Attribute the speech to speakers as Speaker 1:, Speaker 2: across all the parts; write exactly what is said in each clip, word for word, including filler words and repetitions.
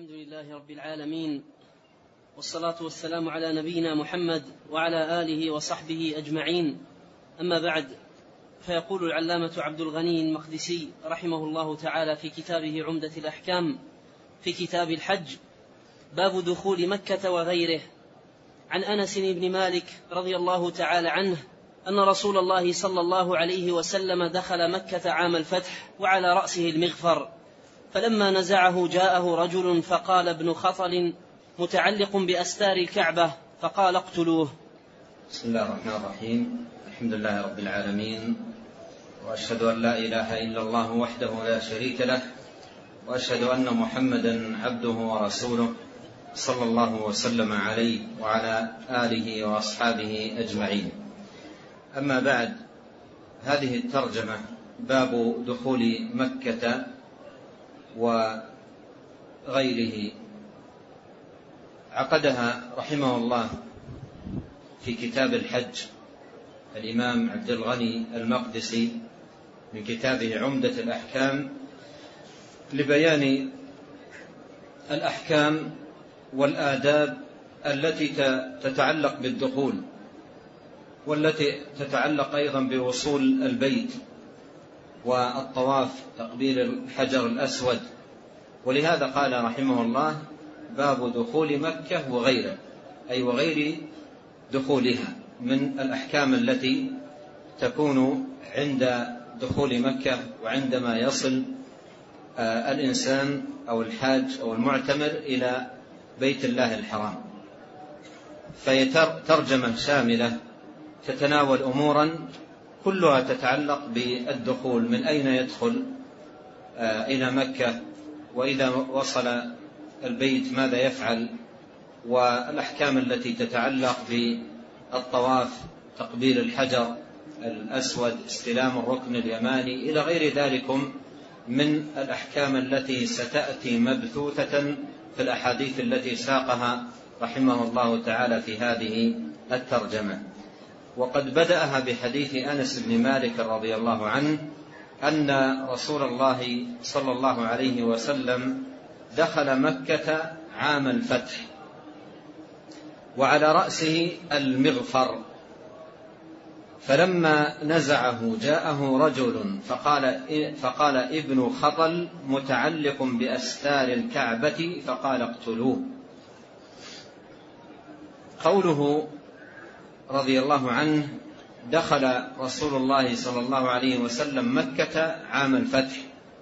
Speaker 1: الحمد لله رب العالمين، والصلاة والسلام على نبينا محمد وعلى آله وصحبه أجمعين. أما بعد، فيقول العلامة عبد الغني المقدسي رحمه الله تعالى في كتابه عمدة الأحكام في كتاب الحج: باب دخول مكة وغيره. عن أنس بن مالك رضي الله تعالى عنه أن رسول الله صلى الله عليه وسلم دخل مكة عام الفتح وعلى رأسه المغفر، فلما نزعه جاءه رجل فقال: ابن خطل متعلق بأستار الكعبة، فقال: اقتلوه.
Speaker 2: بسم الله الرحمن الرحيم. الحمد لله رب العالمين، وأشهد أن لا إله إلا الله وحده لا شريك له، وأشهد أن محمدا عبده ورسوله صلى الله وسلم عليه وعلى آله وأصحابه أجمعين. أما بعد، هذه الترجمة باب دخول مكة وغيره عقدها رحمه الله في كتاب الحج الإمام عبد الغني المقدسي من كتابه عمدة الأحكام، لبيان الأحكام والآداب التي تتعلق بالدخول، والتي تتعلق أيضا بوصول البيت والطواف تقبيل الحجر الأسود. ولهذا قال رحمه الله: باب دخول مكة وغيره، أي وغير دخولها من الأحكام التي تكون عند دخول مكة وعندما يصل الإنسان أو الحاج أو المعتمر إلى بيت الله الحرام. فهي ترجمة شاملة تتناول أمورا كلها تتعلق بالدخول، من أين يدخل إلى مكة، وإذا وصل البيت ماذا يفعل، والأحكام التي تتعلق بالطواف تقبيل الحجر الأسود، استلام الركن اليماني، إلى غير ذلك من الأحكام التي ستأتي مبثوثة في الأحاديث التي ساقها رحمه الله تعالى في هذه الترجمة. وقد بدأها بحديث أنس بن مالك رضي الله عنه أن رسول الله صلى الله عليه وسلم دخل مكة عام الفتح وعلى رأسه المغفر، فلما نزعه جاءه رجل فقال, فقال ابن خطل متعلق بأستار الكعبة، فقال: اقتلوه. قوله رضي الله عنه: دخل رسول الله صلى الله عليه وسلم مكة عام الفتح،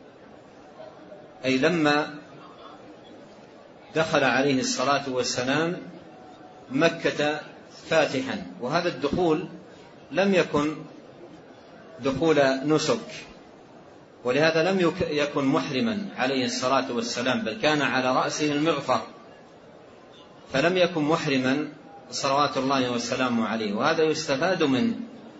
Speaker 2: أي لما دخل عليه الصلاة والسلام مكة فاتحا. وهذا الدخول لم يكن دخول نسك، ولهذا لم يكن محرما عليه الصلاة والسلام، بل كان على رأسه المغفر، فلم يكن محرما صلوات الله والسلام عليه. وهذا يستفاد منه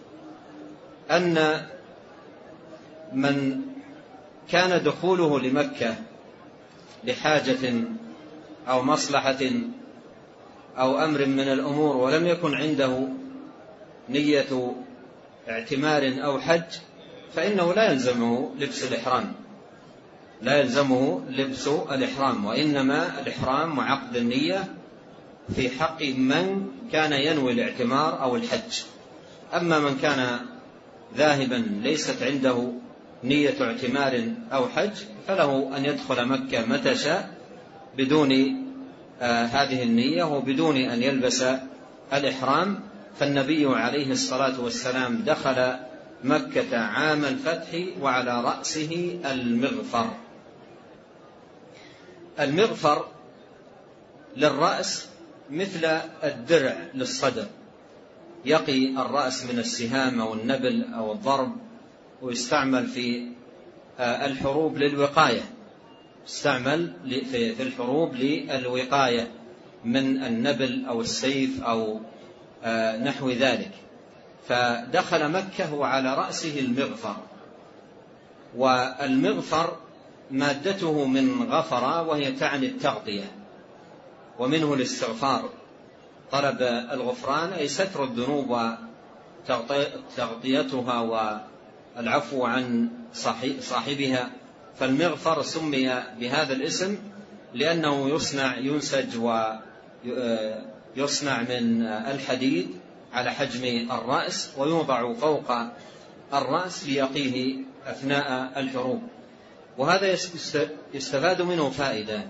Speaker 2: أن من كان دخوله لمكة لحاجة أو مصلحة أو أمر من الأمور ولم يكن عنده نية اعتمار أو حج، فإنه لا يلزمه لبس الإحرام، لا يلزمه لبس الإحرام، وإنما الإحرام وعقد النية في حق من كان ينوي الاعتمار أو الحج. أما من كان ذاهبا ليست عنده نية اعتمار أو حج، فله أن يدخل مكة متى شاء بدون آه هذه النية وبدون أن يلبس الإحرام. فالنبي عليه الصلاة والسلام دخل مكة عام الفتح وعلى رأسه المغفر. المغفر للرأس مثل الدرع للصدر، يقي الرأس من السهام أو النبل أو الضرب، ويستعمل في الحروب للوقاية، يستعمل في الحروب للوقاية من النبل أو السيف أو نحو ذلك. فدخل مكة وعلى رأسه المغفر، والمغفر مادته من غفر، وهي تعني التغطية، ومنه الاستغفار، طلب الغفران أي ستر الذنوب وتغطيتها والعفو عن صاحبها. فالمغفر سمي بهذا الاسم لأنه يصنع ينسج ويصنع من الحديد على حجم الرأس ويوضع فوق الرأس ليقيه أثناء الحروب. وهذا يستفاد منه فائدة،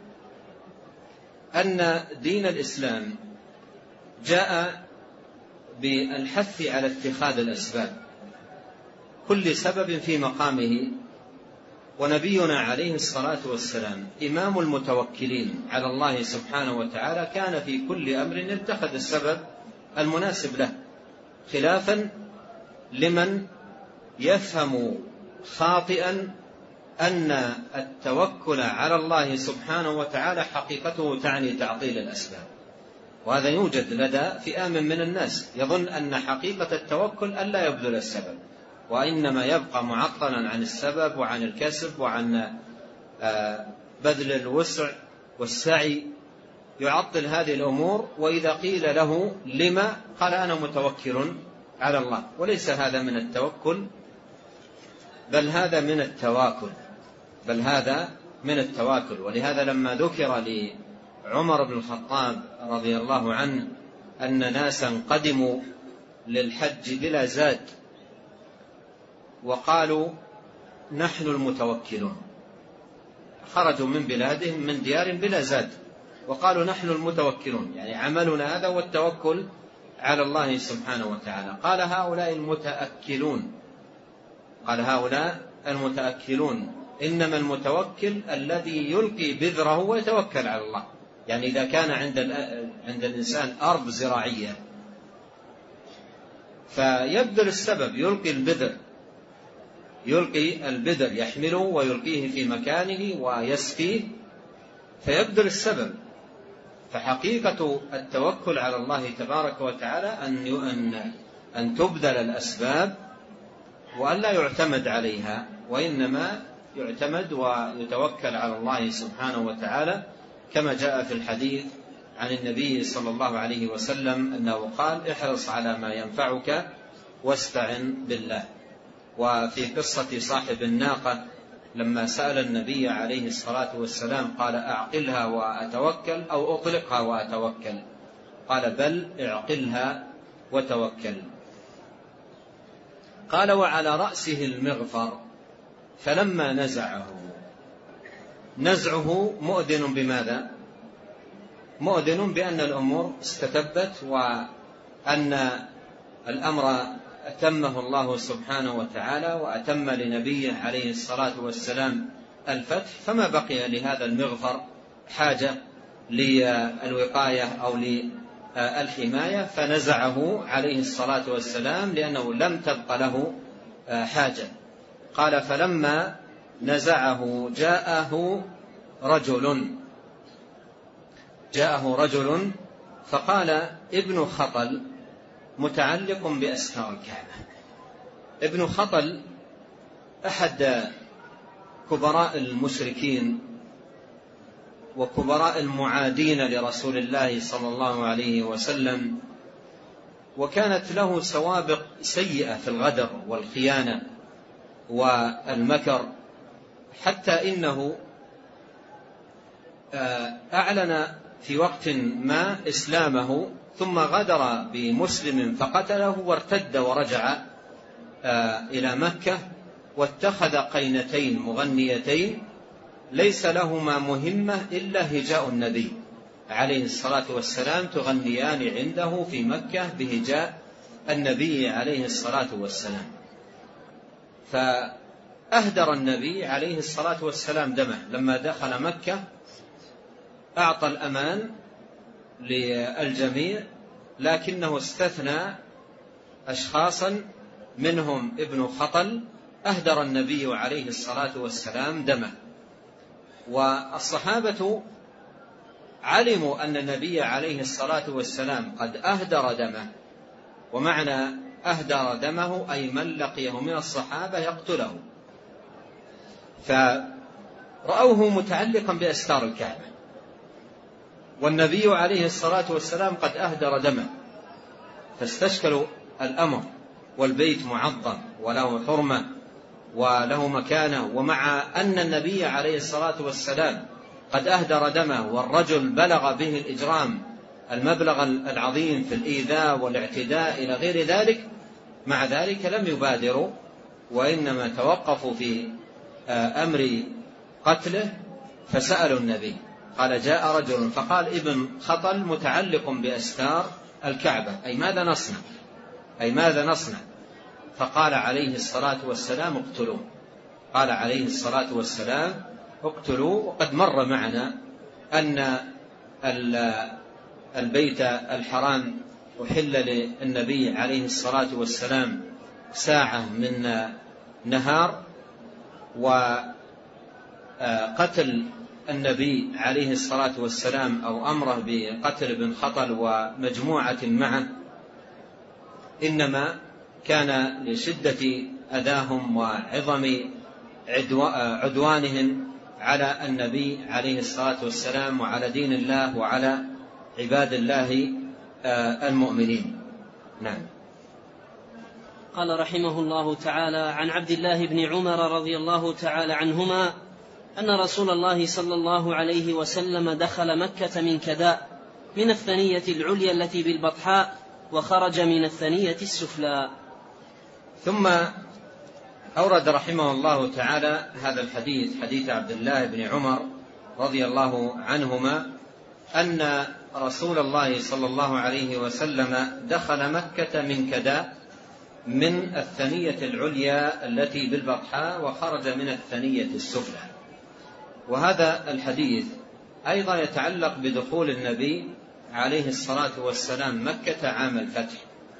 Speaker 2: أن دين الإسلام جاء بالحث على اتخاذ الأسباب، كل سبب في مقامه. ونبينا عليه الصلاة والسلام إمام المتوكلين على الله سبحانه وتعالى، كان في كل أمر يتخذ السبب المناسب له، خلافا لمن يفهم خاطئا أن التوكل على الله سبحانه وتعالى حقيقته تعني تعطيل الأسباب. وهذا يوجد لدى فئام من الناس يظن أن حقيقة التوكل ألا يبذل السبب، وإنما يبقى معطلا عن السبب وعن الكسب وعن بذل الوسع والسعي، يعطل هذه الأمور. وإذا قيل له لما قال أنا متوكل على الله. وليس هذا من التوكل، بل هذا من التواكل بل هذا من التواكل. ولهذا لما ذكر لعمر بن الخطاب رضي الله عنه أن ناسا قدموا للحج بلا زاد وقالوا نحن المتوكلون، خرجوا من بلادهم من ديار بلا زاد وقالوا نحن المتوكلون، يعني عملنا هذا والتوكل على الله سبحانه وتعالى. قال هؤلاء المتأكلون قال هؤلاء المتأكلون إنما المتوكل الذي يلقي بذره ويتوكل على الله. يعني إذا كان عند عند الإنسان أرض زراعية فيبذل السبب، يلقي البذر يلقي البذر يحمله ويلقيه في مكانه ويسقيه، فيبذل السبب. فحقيقة التوكل على الله تبارك وتعالى أن أن تبذل الأسباب وأن لا يعتمد عليها، وإنما يعتمد ويتوكل على الله سبحانه وتعالى، كما جاء في الحديث عن النبي صلى الله عليه وسلم أنه قال احرص على ما ينفعك واستعن بالله. وفي قصة صاحب الناقة لما سأل النبي عليه الصلاة والسلام قال أعقلها وأتوكل أو أطلقها وأتوكل؟ قال بل اعقلها وتوكل. قال وعلى رأسه المغفر، فلما نزعه، نزعه مؤذن بماذا؟ مؤذن بأن الأمور استتبت وأن الأمر أتمه الله سبحانه وتعالى وأتم لنبيه عليه الصلاة والسلام الفتح، فما بقي لهذا المغفر حاجة للوقاية أو للحماية، فنزعه عليه الصلاة والسلام لأنه لم تبق له حاجة. قال فلما نزعه جاءه رجل جاءه رجل فقال ابن خطل متعلق بأستار الكعبة. ابن خطل أحد كبراء المشركين وكبراء المعادين لرسول الله صلى الله عليه وسلم، وكانت له سوابق سيئة في الغدر والخيانة والمكر، حتى إنه أعلن في وقت ما إسلامه ثم غدر بمسلم فقتله وارتد ورجع إلى مكة، واتخذ قينتين مغنيتين ليس لهما مهمة إلا هجاء النبي عليه الصلاة والسلام، تغنيان عنده في مكة بهجاء النبي عليه الصلاة والسلام. فأهدر النبي عليه الصلاة والسلام دمه لما دخل مكة، أعطى الأمان للجميع، لكنه استثنى أشخاصا منهم ابن خطل أهدر النبي عليه الصلاة والسلام دمه. والصحابة علموا أن النبي عليه الصلاة والسلام قد أهدر دمه، ومعنى أهدر دمه أي من لقيه من الصحابة يقتله، فرأوه متعلقا بأستار الكعبة، والنبي عليه الصلاة والسلام قد أهدر دمه، فاستشكلوا الأمر، والبيت معظم وله حرمة وله مكانة، ومع أن النبي عليه الصلاة والسلام قد أهدر دمه، والرجل بلغ به الإجرام المبلغ العظيم في الإيذاء والاعتداء إلى غير ذلك، مع ذلك لم يبادروا، وإنما توقفوا في أمر قتله فسألوا النبي. قال: جاء رجل فقال: ابن خطل متعلق بأستار الكعبة، أي ماذا نصنع؟ أي ماذا نصنع؟ فقال عليه الصلاة والسلام: اقتلوه. قال عليه الصلاة والسلام: اقتلوا. وقد مر معنا أن البيت الحرام أحل للنبي عليه الصلاة والسلام ساعة من نهار، وقتل النبي عليه الصلاة والسلام أو أمره بقتل ابن خطل ومجموعة معه إنما كان لشدة أذاهم وعظم عدوانهم على النبي عليه الصلاة والسلام وعلى دين الله وعلى عباد الله المؤمنين. نعم.
Speaker 1: قال رحمه الله تعالى: عن عبد الله بن عمر رضي الله تعالى عنهما أن رسول الله صلى الله عليه وسلم دخل مكة من كداء من الثنية العليا التي بالبطحاء، وخرج من الثنية السفلى.
Speaker 2: ثم أورد رحمه الله تعالى هذا الحديث، حديث عبد الله بن عمر رضي الله عنهما أن رسول الله صلى الله عليه وسلم دخل مكة من كداء من الثنية العليا التي بالبطحاء، وخرج من الثنية السفلى. وهذا الحديث أيضا يتعلق بدخول النبي عليه الصلاة والسلام مكة عام الفتح.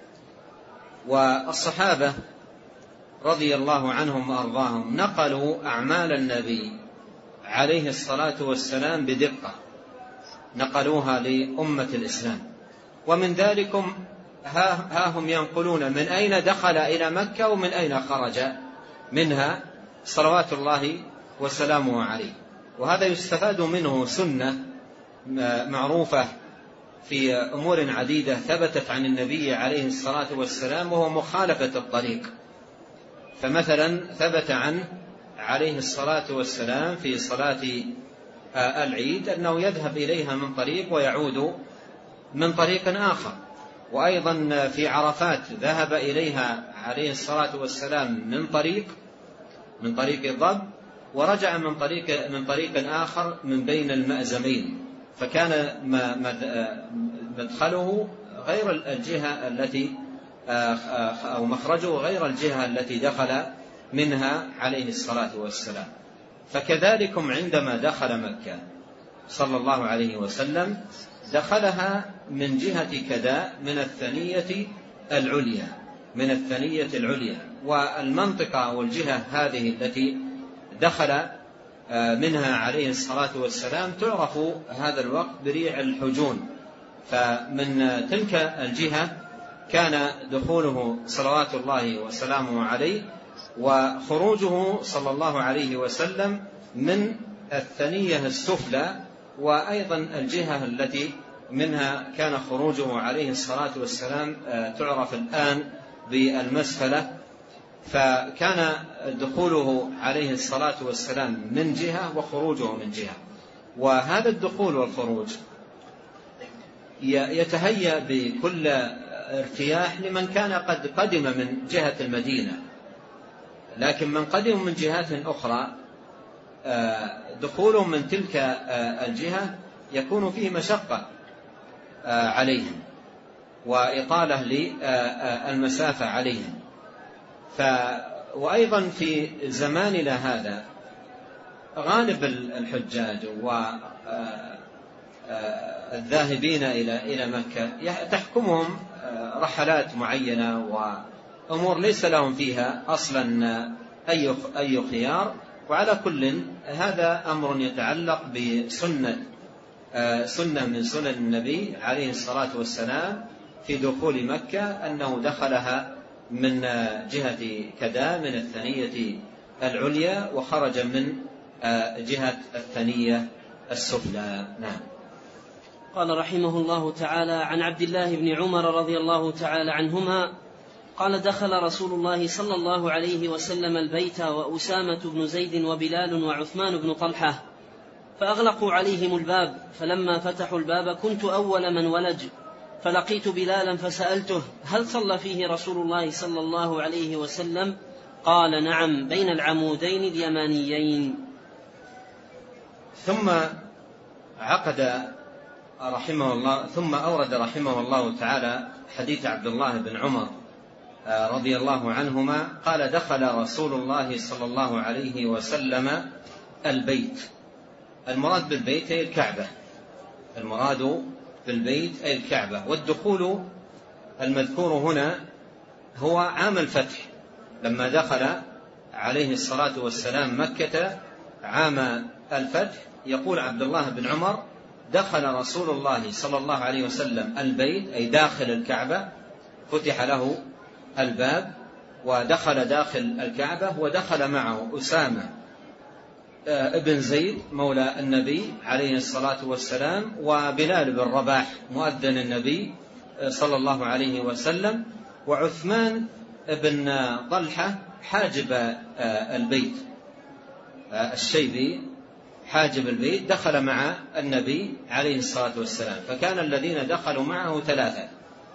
Speaker 2: والصحابة رضي الله عنهم وأرضاهم نقلوا أعمال النبي عليه الصلاة والسلام بدقة، نقلوها لأمة الإسلام. ومن ذلكم ها هم ينقلون من أين دخل إلى مكة ومن أين خرج منها صلوات الله وسلامه عليه. وهذا يستفاد منه سنة معروفة في أمور عديدة ثبتت عن النبي عليه الصلاة والسلام، وهو مخالفة الطريق. فمثلا ثبت عنه عليه الصلاة والسلام في صلاة العيد أنه يذهب إليها من طريق ويعود من طريق آخر. وأيضا في عرفات ذهب إليها عليه الصلاة والسلام من طريق من طريق الضب، ورجع من طريق من طريق آخر من بين المأزمين، فكان مدخله غير الجهة التي أو مخرجه غير الجهة التي دخل منها عليه الصلاة والسلام. فكذلكم عندما دخل مكة صلى الله عليه وسلم دخلها من جهة كداء من الثنية العليا من الثنية العليا والمنطقة والجهة هذه التي دخل منها عليه الصلاة والسلام تعرف هذا الوقت بريع الحجون. فمن تلك الجهة كان دخوله صلوات الله وسلامه عليه، وخروجه صلى الله عليه وسلم من الثنية السفلى، وأيضا الجهة التي منها كان خروجه عليه الصلاة والسلام تعرف الآن بالمسفلة. فكان دخوله عليه الصلاة والسلام من جهة وخروجه من جهة. وهذا الدخول والخروج يتهيأ بكل ارتياح لمن كان قد قدم من جهة المدينة، لكن من قدم من جهات أخرى دخوله من تلك الجهة يكون فيه مشقة عليهم وإطالة للمسافة عليهم. ف وأيضا في زماننا هذا غالب الحجاج والذاهبين إلى مكة تحكمهم رحلات معينة وأمور ليس لهم فيها أصلا أي أي خيار. وعلى كل هذا أمر يتعلق بسنة سنة من سنن النبي عليه الصلاة والسلام في دخول مكة، أنه دخلها من جهة كدا من الثنية العليا وخرج من جهة الثنية السفلى. نعم.
Speaker 1: قال رحمه الله تعالى: عن عبد الله بن عمر رضي الله تعالى عنهما قال: دخل رسول الله صلى الله عليه وسلم البيت وأسامة بن زيد وبلال وعثمان بن طلحة، فأغلقوا عليهم الباب، فلما فتحوا الباب كنت أول من ولج، فلقيت بلالا فسألته: هل صلى فيه رسول الله صلى الله عليه وسلم؟ قال: نعم، بين العمودين اليمانيين.
Speaker 2: ثم عقد رحمه الله ثم أورد رحمه الله تعالى حديث عبد الله بن عمر رضي الله عنهما قال: دخل رسول الله صلى الله عليه وسلم البيت. المراد بالبيت أي الكعبة، المراد بالبيت أي الكعبة. والدخول المذكور هنا هو عام الفتح، لما دخل عليه الصلاة والسلام مكة عام الفتح. يقول عبد الله بن عمر: دخل رسول الله صلى الله عليه وسلم البيت، أي داخل الكعبة، فتح له الباب ودخل داخل الكعبة، ودخل معه أسامة ابن زيد مولى النبي عليه الصلاة والسلام، وبلال بن رباح مؤذن النبي صلى الله عليه وسلم، وعثمان بن طلحة حاجب البيت الشيبي حاجب البيت، دخل مع النبي عليه الصلاة والسلام. فكان الذين دخلوا معه ثلاثة: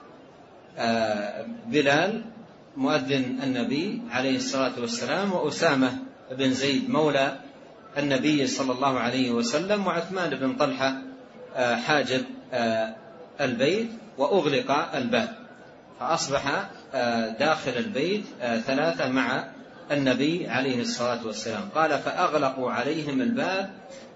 Speaker 2: بلال مؤذن النبي عليه الصلاة والسلام، وأسامة بن زيد مولى النبي صلى الله عليه وسلم، وعثمان بن طلحة حاجب البيت، وأغلق الباب، فأصبح داخل البيت ثلاثة مع النبي عليه الصلاة والسلام. قال: فأغلقوا عليهم الباب،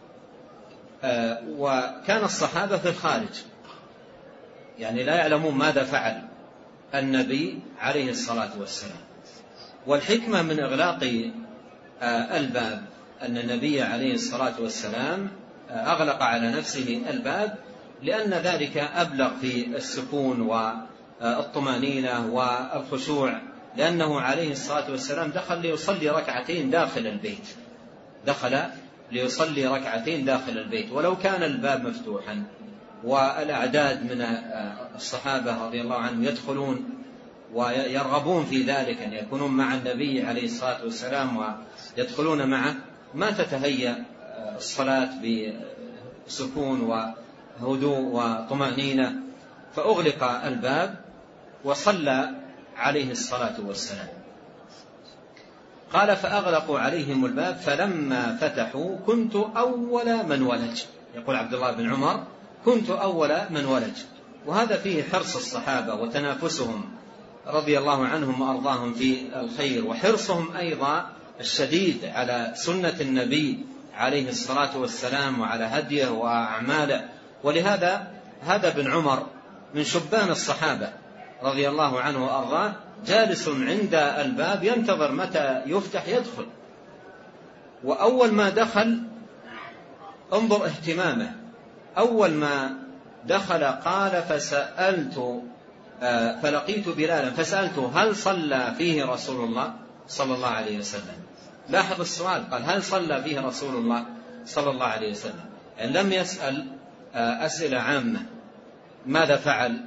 Speaker 2: وكان الصحابة في الخارج، يعني لا يعلمون ماذا فعل النبي عليه الصلاة والسلام. والحكمة من إغلاق الباب أن النبي عليه الصلاة والسلام أغلق على نفسه الباب، لأن ذلك أبلغ في السكون والطمأنينة والخشوع، لأنه عليه الصلاة والسلام دخل ليصلي ركعتين داخل البيت، دخل ليصلي ركعتين داخل البيت. ولو كان الباب مفتوحا والأعداد من الصحابة رضي الله عنهم يدخلون ويرغبون في ذلك أن يكونون مع النبي عليه الصلاة والسلام ويدخلون معه، ما تتهيأ الصلاة بسكون وهدوء وطمأنينة، فأغلق الباب وصلى عليه الصلاة والسلام. قال: فأغلقوا عليهم الباب فلما فتحوا كنت أول من ولج. يقول عبد الله بن عمر: كنت أول من ولج. وهذا فيه حرص الصحابة وتنافسهم رضي الله عنهم وأرضاهم في الخير، وحرصهم أيضا الشديد على سنة النبي عليه الصلاة والسلام وعلى هديه وأعماله. ولهذا هذا بن عمر من شبان الصحابة رضي الله عنه وأرضاه، جالس عند الباب ينتظر متى يفتح يدخل. وأول ما دخل انظر اهتمامه، أول ما دخل قال: فسألت فلقيت بلالا فسألته: هل صلى فيه رسول الله صلى الله عليه وسلم؟ لاحظ السؤال، قال: هل صلى فيه رسول الله صلى الله عليه وسلم؟ يعني لم يسأل أسئلة عامة ماذا فعل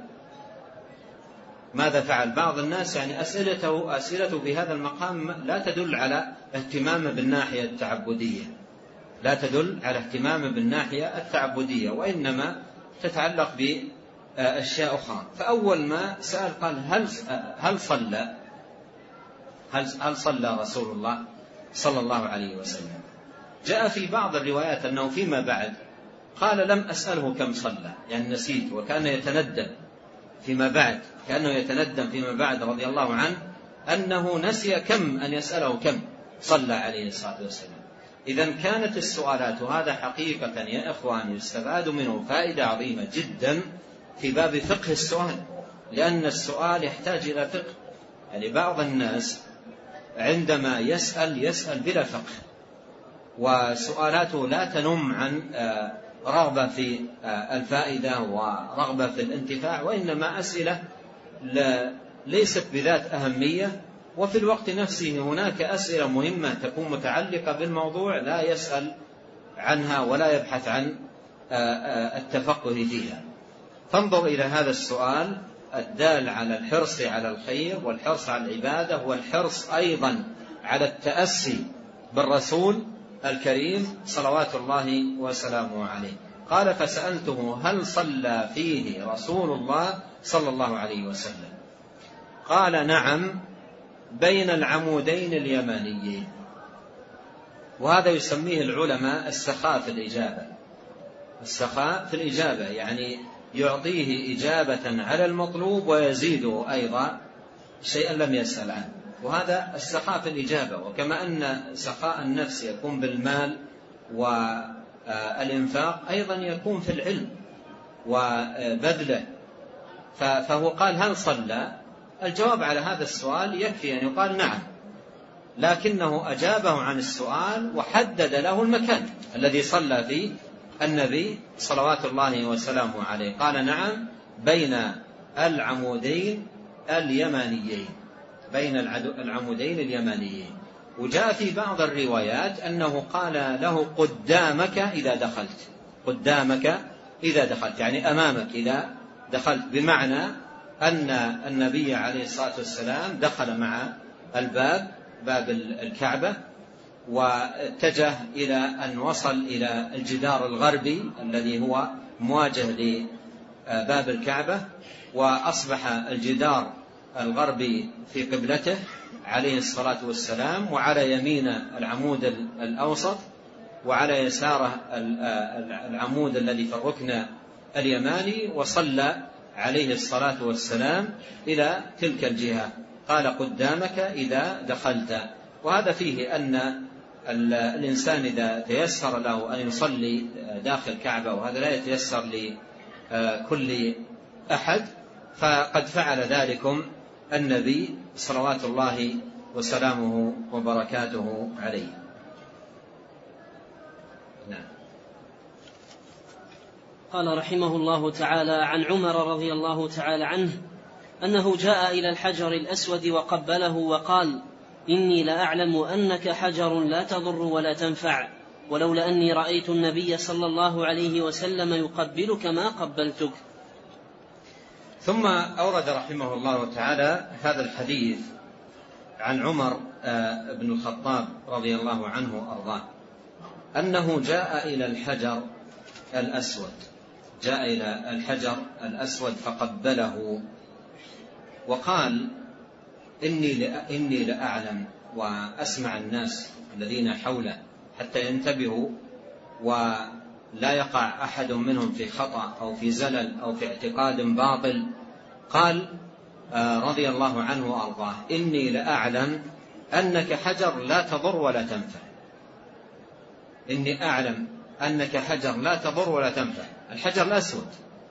Speaker 2: ماذا فعل بعض الناس يعني أسئلته أسئلته في هذا المقام لا تدل على اهتمام بالناحية التعبدية لا تدل على اهتمام بالناحية التعبدية وإنما تتعلق بأشياء أخرى. فأول ما سأل قال: هل هل صلى هل هل صلى رسول الله صلى الله عليه وسلم؟ جاء في بعض الروايات أنه فيما بعد قال: لم أسأله كم صلى، يعني نسيت، وكان يتندم فيما بعد كأنه يتندم فيما بعد رضي الله عنه أنه نسي كم أن يسأله كم صلى عليه الصلاة والسلام. إذن كانت السؤالات، وهذا حقيقة يا إخوان يستفاد منه فائدة عظيمة جدا في باب فقه السؤال، لأن السؤال يحتاج إلى فقه. يعني بعض الناس عندما يسأل يسأل بلا فقه، وسؤالاته لا تنم عن رغبة في الفائدة ورغبة في الانتفاع، وإنما أسئلة ليست بذات أهمية، وفي الوقت نفسه هناك أسئلة مهمة تكون متعلقة بالموضوع لا يسأل عنها ولا يبحث عن التفقه فيها. فانظر إلى هذا السؤال الدال على الحرص على الخير والحرص على العبادة والحرص أيضا على التأسي بالرسول الكريم صلوات الله وسلامه عليه. قال فسألته هل صلى فيه رسول الله صلى الله عليه وسلم؟ قال نعم بين العمودين اليمانيين. وهذا يسميه العلماء السخاء في الإجابة. السخاء في الإجابة يعني يعطيه إجابة على المطلوب ويزيده أيضا شيئا لم يسأل عنه، وهذا السخاء في الإجابة. وكما أن سخاء النفس يكون بالمال والإنفاق أيضا يكون في العلم وبذله. فهو قال هل صلى؟ الجواب على هذا السؤال يكفي أن يقال نعم، لكنه أجابه عن السؤال وحدد له المكان الذي صلى فيه النبي صلوات الله وسلامه عليه. قال نعم بين العمودين اليمانيين، بين العمودين اليمانيين. وجاء في بعض الروايات أنه قال له قدامك إذا دخلت، قدامك إذا دخلت يعني أمامك إذا دخلت، بمعنى أن النبي عليه الصلاة والسلام دخل مع الباب باب الكعبة واتجه إلى أن وصل إلى الجدار الغربي الذي هو مواجه لباب الكعبة، وأصبح الجدار الغربي في قبلته عليه الصلاة والسلام، وعلى يمين العمود الأوسط، وعلى يساره العمود الذي في الركن اليماني، وصلى عليه الصلاة والسلام إلى تلك الجهة. قال قدامك إذا دخلت. وهذا فيه أن الإنسان إذا تيسر له أن يصلي داخل الكعبة، وهذا لا يتيسر لكل أحد، فقد فعل ذلكم النبي صلوات الله وسلامه وبركاته عليه. نعم.
Speaker 1: قال رحمه الله تعالى عن عمر رضي الله تعالى عنه أنه جاء إلى الحجر الأسود وقبله وقال إني لأعلم أنك حجر لا تضر ولا تنفع، ولولا أني رأيت النبي صلى الله عليه وسلم يقبلك ما قبلتك.
Speaker 2: ثم أورد رحمه الله تعالى هذا الحديث عن عمر بن الخطاب رضي الله عنه وأرضاه أنه جاء إلى الحجر الأسود، جاء إلى الحجر الأسود فقبله وقال إني إني لأعلم، وأسمع الناس الذين حوله حتى ينتبهوا ولا يقع أحد منهم في خطأ أو في زلل أو في اعتقاد باطل. قال رضي الله عنه وأرضاه إني لأعلم أنك حجر لا تضر ولا تنفع. إني أعلم أنك حجر لا تضر ولا تنفع. الحجر الأسود،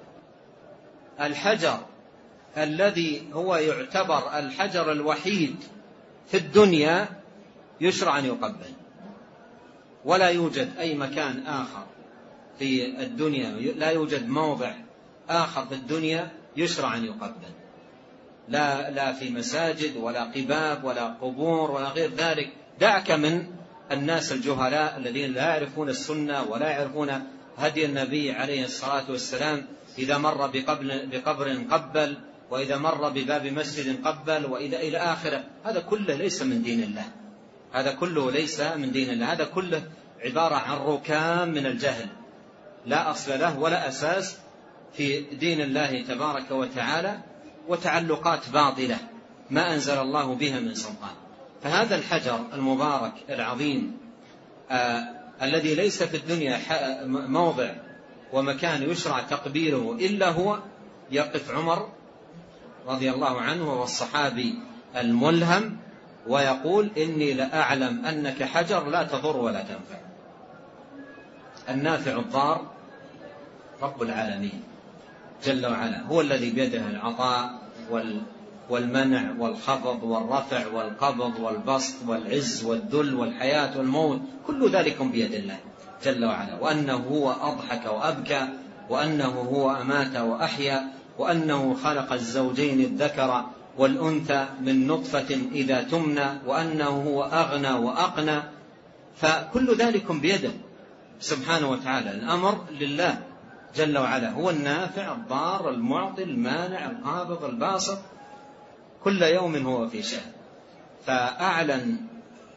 Speaker 2: الحجر الذي هو يعتبر الحجر الوحيد في الدنيا يشرع أن يقبل، ولا يوجد أي مكان آخر في الدنيا، لا يوجد موضع آخر في الدنيا يشرع أن يقبل، لا, لا في مساجد ولا قباب ولا قبور ولا غير ذلك. دعك من الناس الجهلاء الذين لا يعرفون السنة ولا يعرفون هدي النبي عليه الصلاة والسلام، إذا مر بقبر قبل، وإذا مر بباب مسجد قبل، وإذا إلى آخره. هذا كله ليس من دين الله، هذا كله ليس من دين الله، هذا كله عبارة عن ركام من الجهل لا أصل له ولا أساس في دين الله تبارك وتعالى، وتعلقات باطلة ما أنزل الله بها من سلطان. فهذا الحجر المبارك العظيم آه الذي ليس في الدنيا موضع ومكان يشرع تقبيله إلا هو، يقف عمر رضي الله عنه والصحابي الملهم ويقول إني لأعلم أنك حجر لا تضر ولا تنفع. النافع الضار رب العالمين جل وعلا، هو الذي بيده العطاء والمنع والخفض والرفع والقبض والبسط والعز والذل والحياة والموت، كل ذلك بيد الله جل وعلا. وأنه هو أضحك وأبكى، وأنه هو أمات وأحيا، وأنه خلق الزوجين الذكر والأنثى من نطفة إذا تمنى، وأنه هو أغنى وأقنى. فكل ذلك بيده سبحانه وتعالى، الأمر لله جل وعلا، هو النافع الضار المعطي المانع القابض الباسط، كل يوم هو في شأن. فأعلن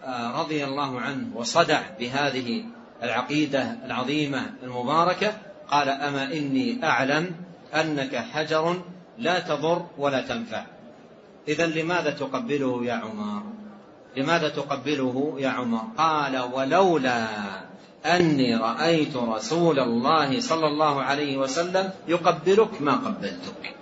Speaker 2: رضي الله عنه وصدع بهذه العقيدة العظيمة المباركة قال: أما إني أعلم أنك حجر لا تضر ولا تنفع. إذن لماذا تقبله يا عمر؟ لماذا تقبله يا عمر؟ قال: ولولا أني رأيت رسول الله صلى الله عليه وسلم يقبلك ما قبلتك.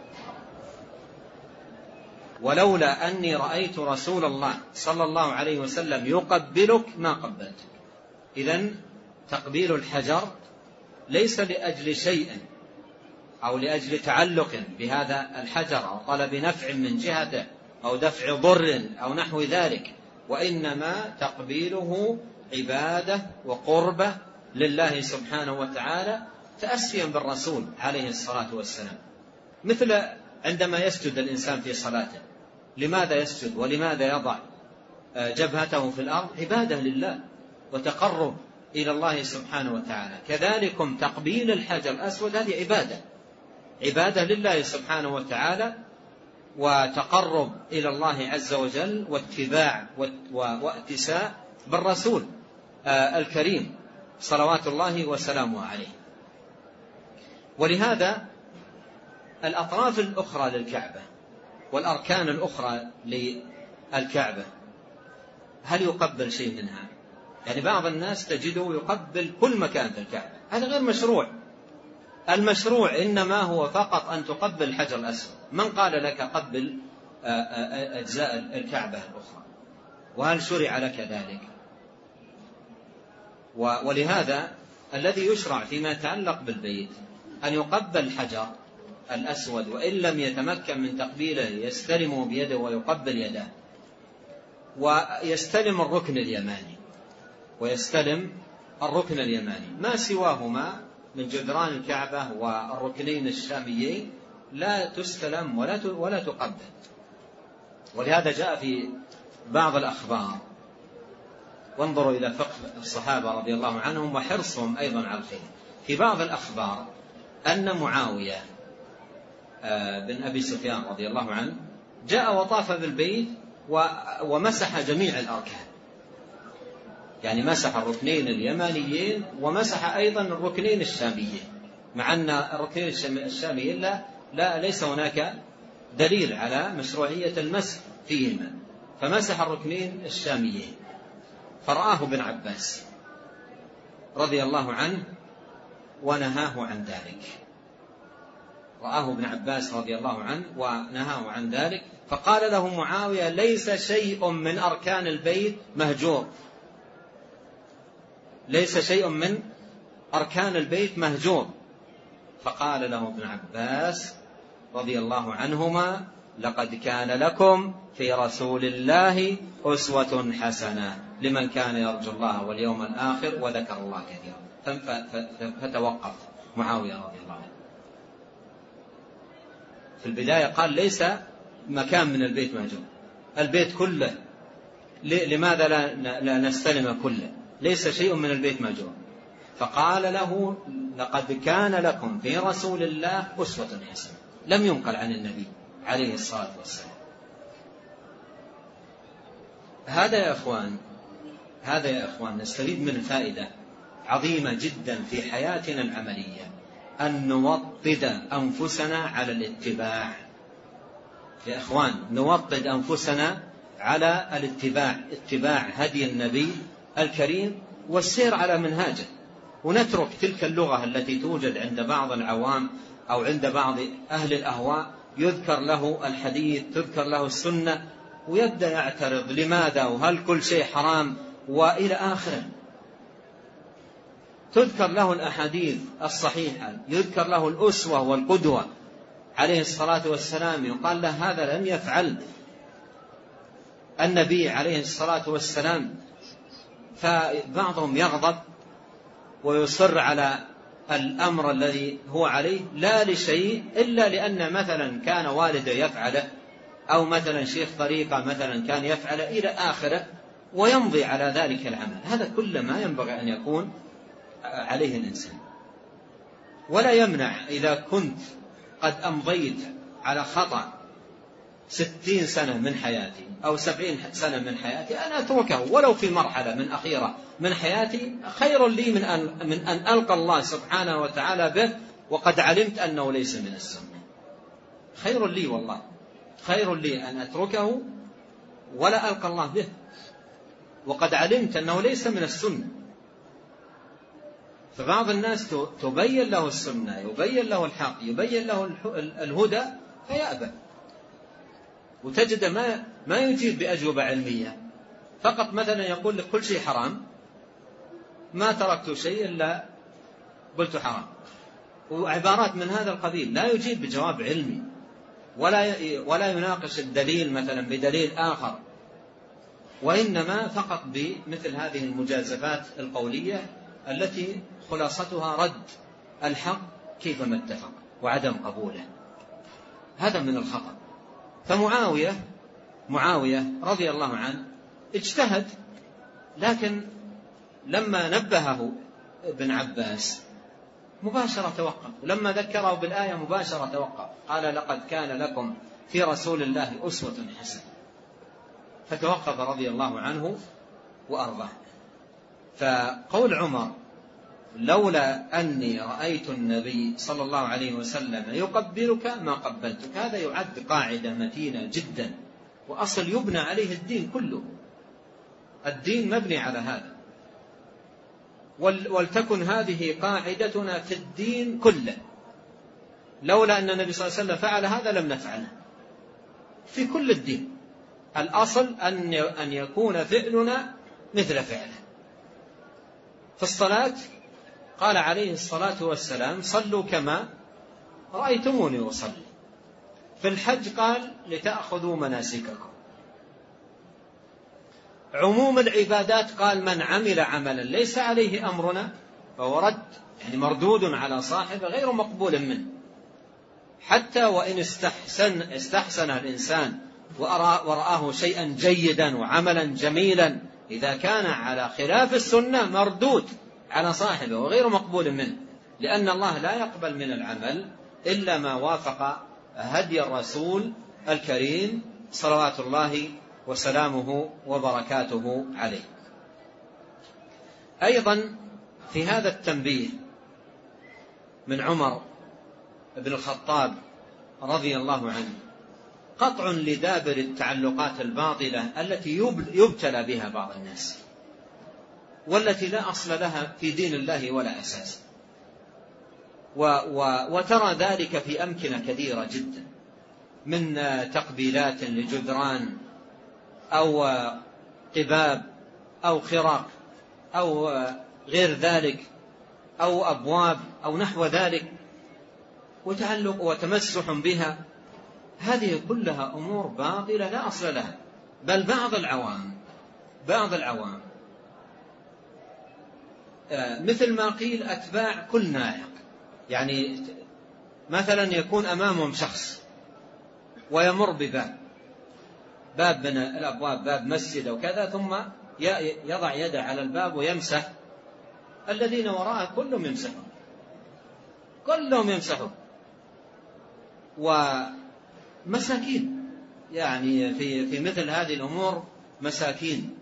Speaker 2: ولولا أني رأيت رسول الله صلى الله عليه وسلم يقبلك ما قبلتك. إذن تقبيل الحجر ليس لأجل شيء أو لأجل تعلق بهذا الحجر أو طلب نفع من جهته أو دفع ضر أو نحو ذلك، وإنما تقبيله عبادة وقربة لله سبحانه وتعالى تأسيا بالرسول عليه الصلاة والسلام. مثل عندما يسجد الإنسان في صلاته، لماذا يسجد ولماذا يضع جبهته في الأرض؟ عبادة لله وتقرب إلى الله سبحانه وتعالى. كذلكم تقبيل الحجر الأسود هذه عبادة عبادة لله سبحانه وتعالى وتقرب إلى الله عز وجل واتباع واتساء بالرسول الكريم صلوات الله وسلامه عليه. ولهذا الأطراف الأخرى للكعبة والأركان الأخرى للكعبة هل يقبل شيء منها؟ يعني بعض الناس تجده يقبل كل مكان في الكعبة، هذا غير مشروع. المشروع إنما هو فقط أن تقبل الحجر الأسود. من قال لك قبل أجزاء الكعبة الأخرى؟ وهل شرع لك ذلك؟ ولهذا الذي يشرع فيما يتعلق بالبيت أن يقبل الحجر الأسود، وإن لم يتمكن من تقبيله يستلم بيده ويقبل يده، ويستلم الركن اليماني ويستلم الركن اليماني. ما سواهما من جدران الكعبة والركنين الشاميين لا تستلم ولا ولا تقبل. ولهذا جاء في بعض الأخبار، وانظروا إلى فقه الصحابة رضي الله عنهم وحرصهم أيضا على الخير، في بعض الأخبار أن معاوية بن أبي سفيان رضي الله عنه جاء وطاف بالبيت ومسح جميع الأركان، يعني مسح الركنين اليمانيين ومسح أيضا الركنين الشاميين، مع أن الركنين الشاميين لا, لا ليس هناك دليل على مشروعية المسح فيهما، فمسح الركنين الشاميين. فرآه ابن عباس رضي الله عنه ونهاه عن ذلك، رآه ابن عباس رضي الله عنه ونهاه عن ذلك، فقال له معاوية: ليس شيء من أركان البيت مهجور، ليس شيء من أركان البيت مهجور. فقال له ابن عباس رضي الله عنهما: لقد كان لكم في رسول الله أسوة حسنة لمن كان يرجو الله واليوم الآخر وذكر الله كثيرا. فتوقف معاوية رضي الله عنه. في البداية قال ليس مكان من البيت مهجور، البيت كله، لماذا لا نستلم كله؟ ليس شيء من البيت مهجور. فقال له: لقد كان لكم في رسول الله أسوة حسنة، لم ينقل عن النبي عليه الصلاة والسلام. هذا يا أخوان هذا يا أخوان نستفيد من فائدة عظيمة جدا في حياتنا العملية، أن نوطد أنفسنا على الاتباع. يا أخوان نوطد أنفسنا على الاتباع، اتباع هدي النبي الكريم والسير على منهاجه، ونترك تلك اللغة التي توجد عند بعض العوام أو عند بعض أهل الأهواء، يذكر له الحديث تذكر له السنة ويبدأ يعترض لماذا وهل كل شيء حرام وإلى آخره. تذكر له الأحاديث الصحيحة، يذكر له الأسوة والقدوة عليه الصلاة والسلام، يقال له هذا لم يفعل النبي عليه الصلاة والسلام. فبعضهم يغضب ويصر على الأمر الذي هو عليه لا لشيء إلا لأن مثلا كان والده يفعله، أو مثلا شيخ طريقة مثلا كان يفعله إلى آخره، ويمضي على ذلك العمل. هذا كل ما ينبغي أن يكون عليه الإنسان. ولا يمنع إذا كنت قد أمضيت على خطأ ستين سنة من حياتي أو سبعين سنة من حياتي أنا أتركه ولو في مرحلة من أخيرة من حياتي خير لي من أن, من أن ألقى الله سبحانه وتعالى به وقد علمت أنه ليس من السنة. خير لي والله، خير لي أن أتركه ولا ألقى الله به وقد علمت أنه ليس من السنة. فبعض الناس تبين له السنة، يبين له الحق، يبين له الهدى فيأبى، وتجد ما ما يجيب بأجوبة علمية، فقط مثلا يقول لك كل شيء حرام، ما تركت شيء إلا قلت حرام، وعبارات من هذا القبيل، لا يجيب بجواب علمي ولا ولا يناقش الدليل مثلا بدليل آخر، وإنما فقط بمثل هذه المجازفات القولية التي خلاصتها رد الحق كيفما اتفق وعدم قبوله. هذا من الخطأ. فمعاوية معاوية رضي الله عنه اجتهد، لكن لما نبهه ابن عباس مباشرة توقف، ولما ذكره بالآية مباشرة توقف، قال لقد كان لكم في رسول الله أسوة حسنة، فتوقف رضي الله عنه وأرضاه. فقول عمر لولا أني رأيت النبي صلى الله عليه وسلم يقبلك ما قبلتك، هذا يعد قاعدة متينة جدا، وأصل يبنى عليه الدين كله، الدين مبني على هذا، ولتكن هذه قاعدتنا في الدين كله. لولا أن النبي صلى الله عليه وسلم فعل هذا لم نفعله في كل الدين. الأصل أن يكون فعلنا مثل فعله. في الصلاة قال عليه الصلاة والسلام صلوا كما رأيتموني أصلي. في الحج قال لتأخذوا مناسككم. عموم العبادات قال من عمل عملا ليس عليه أمرنا فهو رد، يعني مردود على صاحبه غير مقبول منه. حتى وإن استحسن, استحسن الإنسان ورآه شيئا جيدا وعملا جميلا، إذا كان على خلاف السنة مردود على صاحبه وغير مقبول منه، لأن الله لا يقبل من العمل إلا ما وافق هدي الرسول الكريم صلوات الله وسلامه وبركاته عليه. أيضا في هذا التنبيه من عمر بن الخطاب رضي الله عنه قطع لدابر التعلقات الباطلة التي يبتلى بها بعض الناس، والتي لا أصل لها في دين الله ولا أساس، و و وترى ذلك في أمكنة كثيرة جدا، من تقبيلات لجدران أو قباب أو خراق أو غير ذلك أو أبواب أو نحو ذلك، وتعلق وتمسح بها. هذه كلها أمور باطلة لا أصل لها. بل بعض العوام بعض العوام مثل ما قيل أتباع كل نائق، يعني مثلا يكون أمامهم شخص ويمر بباب باب من الأبواب، باب مسجد أو كذا، ثم يضع يده على الباب ويمسح، الذين وراءه كلهم يمسحون كلهم يمسحون ومساكين، يعني في في مثل هذه الأمور مساكين.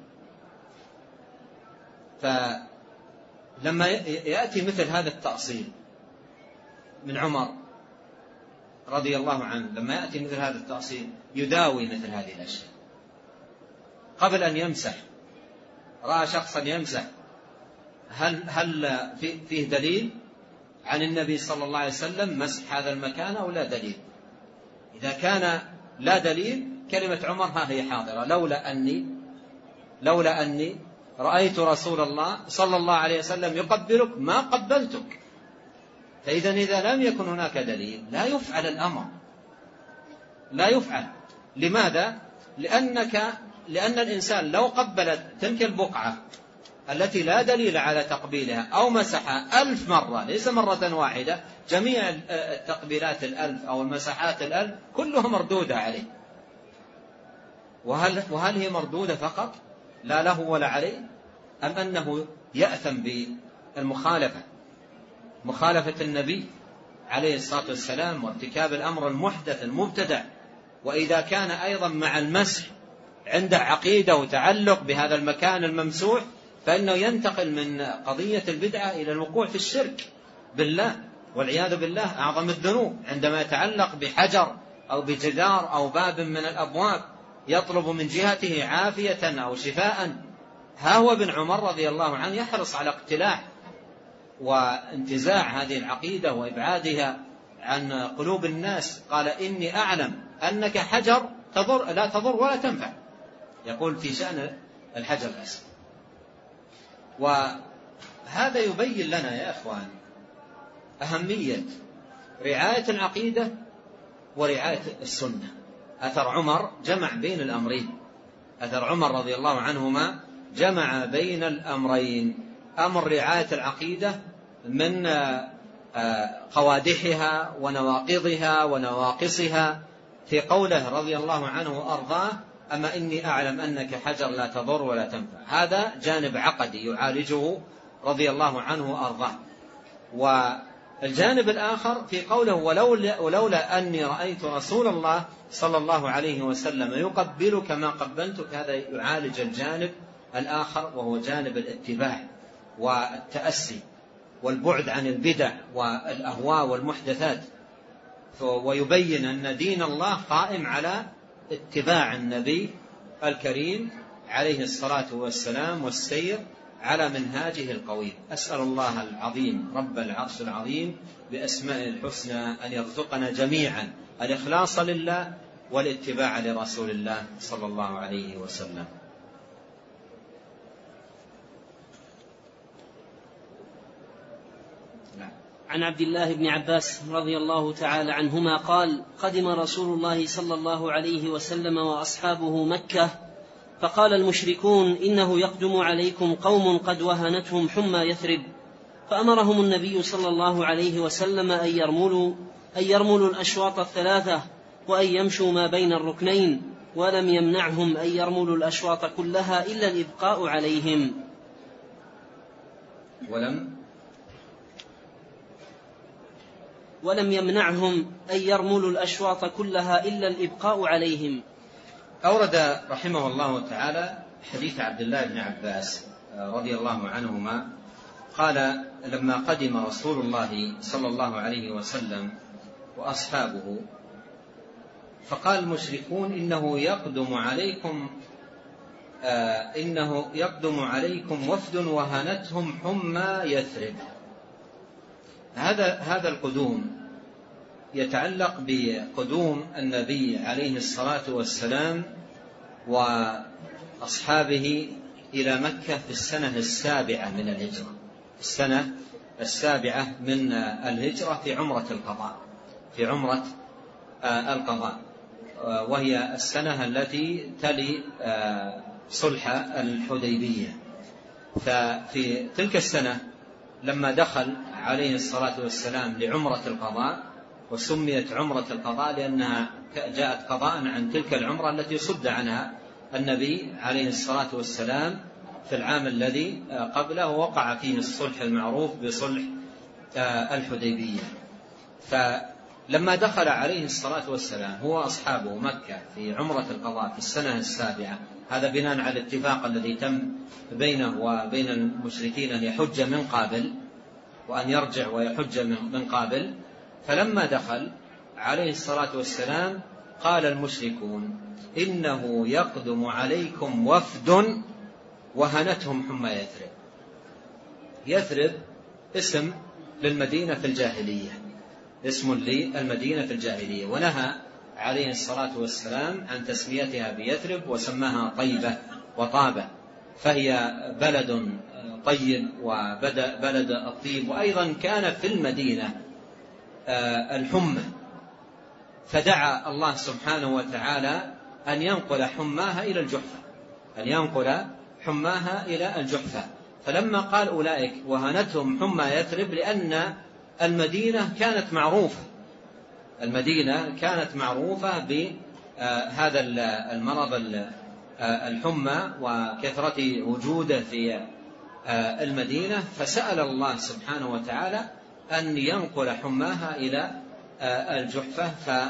Speaker 2: فلما يأتي مثل هذا التأصيل من عمر رضي الله عنه، لما يأتي مثل هذا التأصيل يداوي مثل هذه الأشياء قبل أن يمسح. رأى شخصا يمسح، هل هل فيه دليل عن النبي صلى الله عليه وسلم مسح هذا المكان أو لا دليل؟ إذا كان لا دليل، كلمة عمر ها هي حاضرة، لولا أني لولا أني رأيت رسول الله صلى الله عليه وسلم يقبلك ما قبلتك. فإذا إذا لم يكن هناك دليل لا يفعل الأمر، لا يفعل. لماذا؟ لأنك لأن الإنسان لو قبل تلك البقعة التي لا دليل على تقبيلها أو مسحها ألف مرة، ليس مرة واحدة، جميع التقبيلات الألف أو المسحات الألف كلها مردودة عليه. وهل, وهل هي مردودة فقط لا له ولا عليه، أم أنه يأثم بالمخالفة، مخالفة النبي عليه الصلاة والسلام، وارتكاب الأمر المحدث المبتدع وإذا كان أيضا مع المسح عنده عقيدة وتعلق بهذا المكان الممسوح فإنه ينتقل من قضية البدعة إلى الوقوع في الشرك بالله والعياذ بالله، أعظم الذنوب، عندما يتعلق بحجر أو بجدار أو باب من الأبواب يطلب من جهته عافية أو شفاء. ها هو ابن عمر رضي الله عنه يحرص على اقتلاع وانتزاع هذه العقيدة وإبعادها عن قلوب الناس. قال إني أعلم أنك حجر تضر لا تضر ولا تنفع، يقول في شأن الحجر الأسود. وهذا يبين لنا يا أخوان أهمية رعاية العقيدة ورعاية السنة. أثر عمر جمع بين الأمرين، أثر عمر رضي الله عنهما جمع بين الأمرين، أمر رعاية العقيدة من قوادحها ونواقضها ونواقصها في قوله رضي الله عنه وأرضاه أما إني أعلم أنك حجر لا تضر ولا تنفع. هذا جانب عقدي يعالجه رضي الله عنه وأرضاه. والجانب الآخر في قوله ولولا, ولولا أني رأيت رسول الله صلى الله عليه وسلم يقبلك ما قبلتك، هذا يعالج الجانب الآخر وهو جانب الاتباع والتأسي والبعد عن البدع والأهواء والمحدثات، ويبين أن دين الله قائم على اتباع النبي الكريم عليه الصلاة والسلام والسير على منهاجه القويم. أسأل الله العظيم رب العرش العظيم بأسمائه الحسنى أن يرزقنا جميعا الإخلاص لله والاتباع لرسول الله صلى الله عليه وسلم.
Speaker 1: عن عبد الله بن عباس رضي الله تعالى عنهما قال قدم رسول الله صلى الله عليه وسلم وأصحابه مكة فقال المشركون إنه يقدم عليكم قوم قد وهنتهم حمى يثرب، فأمرهم النبي صلى الله عليه وسلم أن يرملوا, أن يرملوا الأشواط الثلاثة وأن يمشوا ما بين الركنين، ولم يمنعهم أن يرملوا الأشواط كلها إلا الإبقاء عليهم.
Speaker 2: ولم
Speaker 1: ولم يمنعهم أن يرملوا الأشواط كلها إلا الإبقاء عليهم.
Speaker 2: أورد رحمه الله تعالى حديث عبد الله بن عباس رضي الله عنهما قال لما قدم رسول الله صلى الله عليه وسلم وأصحابه فقال المشركون إنه يقدم عليكم آه إنه يقدم عليكم وفد وهنتهم حمى يثرب. هذا هذا القدوم يتعلق بقدوم النبي عليه الصلاة والسلام وأصحابه إلى مكة في السنة السابعة من الهجرة، السنة السابعة من الهجرة في عمرة القضاء، في عمرة القضاء، وهي السنة التي تلي صلح الحديبية. ففي تلك السنة لما دخل عليه الصلاة والسلام لعمرة القضاء، وسميت عمرة القضاء لأنها جاءت قضاء عن تلك العمرة التي صد عنها النبي عليه الصلاة والسلام في العام الذي قبله وقع فيه الصلح المعروف بصلح الحديبية. فلما دخل عليه الصلاة والسلام هو أصحابه مكة في عمرة القضاء في السنة السابعة، هذا بناء على الاتفاق الذي تم بينه وبين المشركين أن يحج من قابل وأن يرجع ويحج من قابل. فلما دخل عليه الصلاة والسلام قال المشركون إنه يقدم عليكم وفد وهنتهم حمى يثرب. يثرب اسم للمدينة في الجاهلية، اسم للمدينة في الجاهلية، ونهى عليه الصلاة والسلام عن تسميتها بيثرب وسماها طيبة وطابة، فهي بلد طيب وبلد الطيب. وأيضا كان في المدينة الحمى، فدعا الله سبحانه وتعالى أن ينقل حماها إلى الجحفة، أن ينقل حماها إلى الجحفة. فلما قال أولئك وهنتهم حمى يثرب لأن المدينة كانت معروفة، المدينة كانت معروفة بهذا المرض الحمى وكثرة وجوده في المدينة، فسأل الله سبحانه وتعالى أن ينقل حماها إلى الجحفة،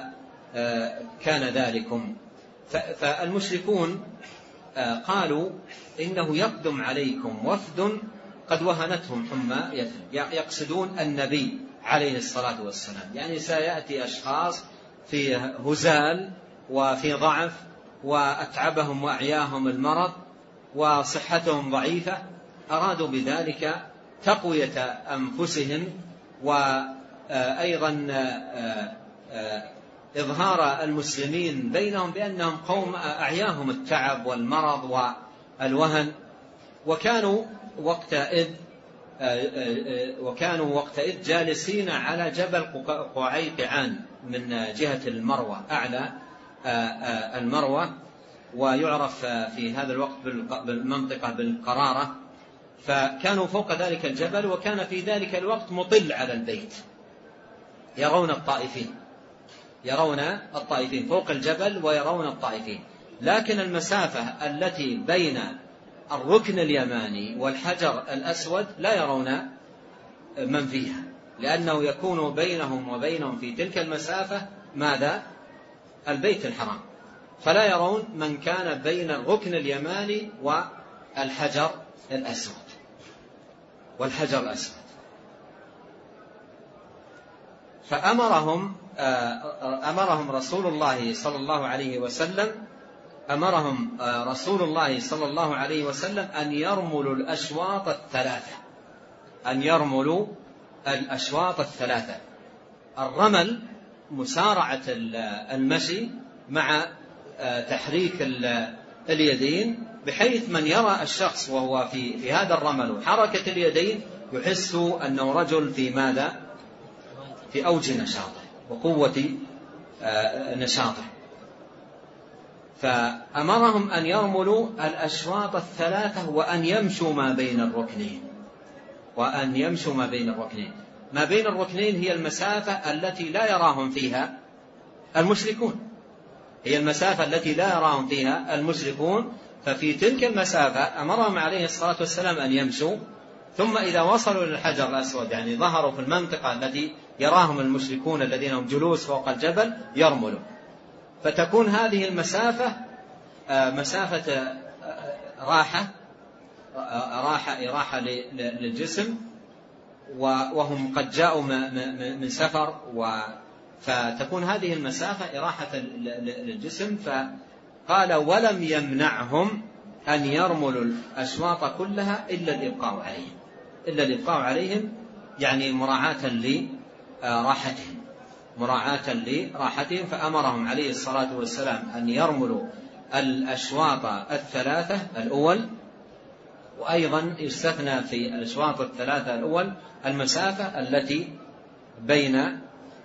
Speaker 2: كان ذلكم. فالمشركون قالوا إنه يقدم عليكم وفد قد وهنتهم حمى يثرب، يقصدون النبي عليه الصلاة والسلام، يعني سيأتي أشخاص في هزال وفي ضعف وأتعبهم وأعياهم المرض وصحتهم ضعيفة، أرادوا بذلك تقوية أنفسهم وأيضا إظهار المسلمين بينهم بأنهم قوم أعياهم التعب والمرض والوهن. وكانوا وقتئذ وكانوا وقتئذ جالسين على جبل قعيقعان من جهة المروة، أعلى المروة، ويعرف في هذا الوقت بالمنطقة بالقرارة. فكانوا فوق ذلك الجبل، وكان في ذلك الوقت مطل على البيت، يرون الطائفين يرون الطائفين فوق الجبل ويرون الطائفين، لكن المسافة التي بين الركن اليماني والحجر الأسود لا يرون من فيها، لأنه يكون بينهم وبينهم في تلك المسافة ماذا؟ البيت الحرام، فلا يرون من كان بين الركن اليماني والحجر الأسود والحجر الأسود. فأمرهم أمرهم رسول الله صلى الله عليه وسلم أمرهم رسول الله صلى الله عليه وسلم أن يرملوا الأشواط الثلاثة أن يرملوا الأشواط الثلاثة. الرمل مسارعة المشي مع تحريك اليدين، بحيث من يرى الشخص وهو في في هذا الرمل وحركة اليدين يحس أنه رجل في ماذا؟ في أوج نشاطه وقوة نشاطه. فأمرهم أن يرملوا الأشواط الثلاثة وأن يمشوا ما بين الركنين وأن يمشوا ما بين الركنين ما بين الركنين هي المسافة التي لا يراهم فيها المشركون هي المسافة التي لا يراهم فيها المشركون ففي تلك المسافة أمرهم عليه الصلاة والسلام أن يمشوا، ثم إذا وصلوا للحجر الأسود، يعني ظهروا في المنطقة التي يراهم المشركون الذين هم جلوس فوق الجبل، يرملوا. فتكون هذه المسافة مسافة راحة راحة إراحة للجسم، وهم قد جاءوا من سفر، فتكون هذه المسافة إراحة للجسم. فقال ولم يمنعهم أن يرملوا الأشواط كلها إلا الإبقاء عليهم إلا الإبقاء عليهم يعني مراعاة لراحتهم مراعاة لراحتهم فأمرهم عليه الصلاة والسلام أن يرملوا الأشواط الثلاثة الأول. وأيضا يستثنى في الأشواط الثلاثة الأول المسافة التي بين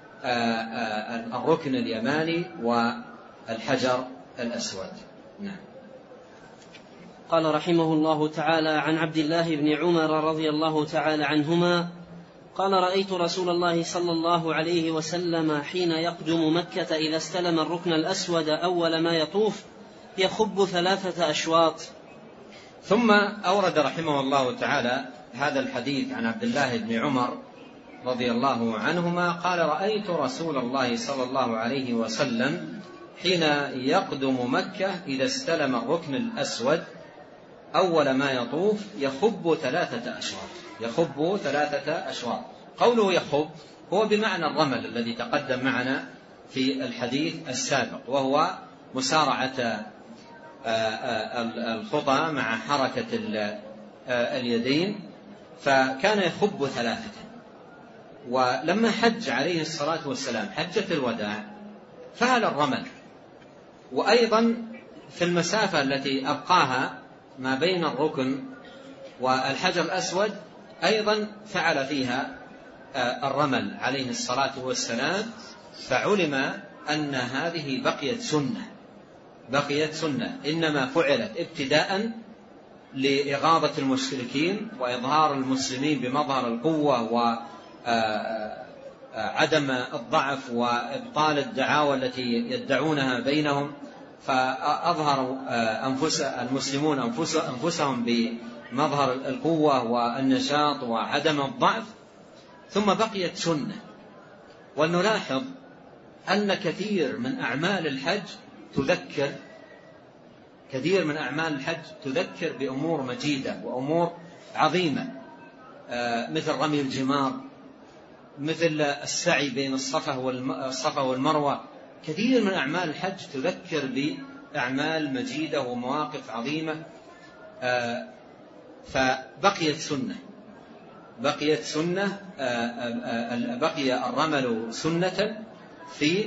Speaker 2: الركن اليماني والحجر الأسود. نعم.
Speaker 1: قال رحمه الله تعالى: عن عبد الله بن عمر رضي الله تعالى عنهما قال: رأيت رسول الله صلى الله عليه وسلم حين يقدم مكة إذا استلم الركن الأسود أول ما يطوف يخب ثلاثة أشواط.
Speaker 2: ثم أورد رحمه الله تعالى هذا الحديث عن عبد الله بن عمر رضي الله عنهما قال: رأيت رسول الله صلى الله عليه وسلم حين يقدم مكة إذا استلم الركن الأسود أول ما يطوف يخب ثلاثة أشواط يخب ثلاثة أشواط. قوله يخب هو بمعنى الرمل الذي تقدم معنا في الحديث السابق، وهو مسارعة الخطى مع حركة اليدين، فكان يخب ثلاثة. ولما حج عليه الصلاة والسلام حجة الوداع فعل الرمل، وأيضا في المسافة التي أبقاها ما بين الركن والحجر الأسود أيضا فعل فيها الرمل عليه الصلاة والسلام، فعلم أن هذه بقيت سنة بقيت سنة إنما فعلت ابتداء لإغاظة المشركين وإظهار المسلمين بمظهر القوة وعدم الضعف وإبطال الدعاوى التي يدعونها بينهم، فأظهر أنفس المسلمون أنفس أنفسهم بمظهر القوة والنشاط وعدم الضعف، ثم بقيت سنة. ونلاحظ أن كثير من أعمال الحج تذكر كثير من أعمال الحج تذكر بأمور مجيدة وأمور عظيمة، مثل رمي الجمار، مثل السعي بين الصفا والمروة. كثير من أعمال الحج تذكر بأعمال مجيدة ومواقف عظيمة. فبقيت سنة بقيت سنة بقي الرمل سنة في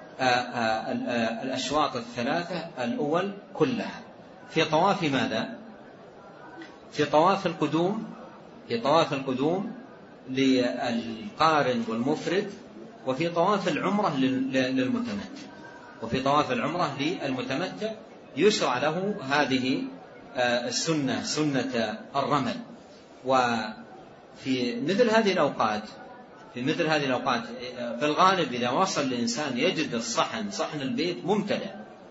Speaker 2: الأشواط الثلاثة الأول كلها. في طواف ماذا؟ في طواف القدوم في طواف القدوم للقارن والمفرد، وفي طواف العمرة للمتمتع وفي طواف العمرة للمتمتع يشرع له هذه السنة، سنة الرمل. وفي مثل هذه الأوقات في مثل هذه الأوقات في الغالب إذا وصل الإنسان يجد الصحن صحن البيت ممتلئ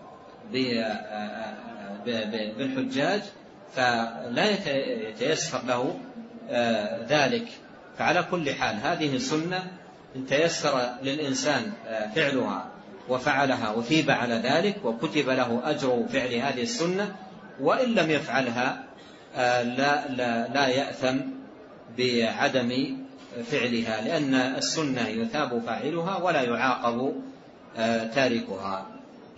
Speaker 2: بالحجاج، فلا يتيسر له ذلك. فعلى كل حال هذه سنة إن تيسر للإنسان فعلها وفعلها وثيب على ذلك وكتب له أجر فعل هذه السنة، وإن لم يفعلها لا, لا, لا يأثم بعدم فعلها، لأن السنة يثاب فاعلها ولا يعاقب تاركها.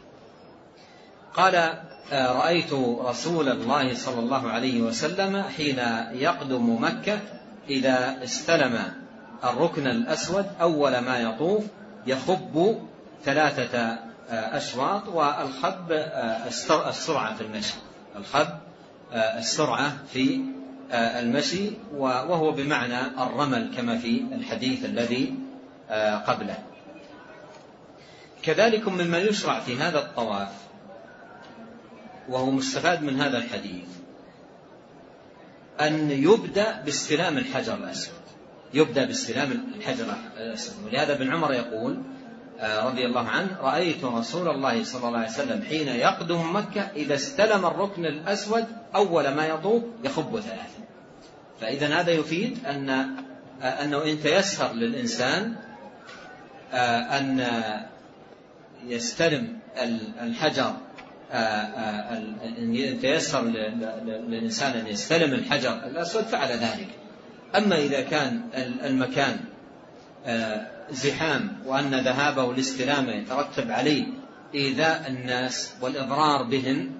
Speaker 2: قال: رأيت رسول الله صلى الله عليه وسلم حين يقدم مكة إذا استلم الركن الأسود أول ما يطوف يخب ثلاثة أشواط. والخب السرعة في المشي الخب السرعة في المشي وهو بمعنى الرمل كما في الحديث الذي قبله. كذلك مما يشرع في هذا الطواف وهو مستفاد من هذا الحديث أن يبدأ باستلام الحجر الأسود يبدأ باستلام الحجر الأسود ولهذا ابن عمر يقول رضي الله عنه: رأيت رسول الله صلى الله عليه وسلم حين يقدم مكة إذا استلم الركن الأسود أول ما يطوف يخب ثلاثة. فإذا هذا يفيد أن أنه إن تيسر للإنسان أن يستلم الحجر إن تيسر للإنسان أن يستلم الحجر الأسود فعل ذلك. أما إذا كان المكان زحام وأن ذهابه لاستلامه يترتب عليه إيذاء الناس والإضرار بهم،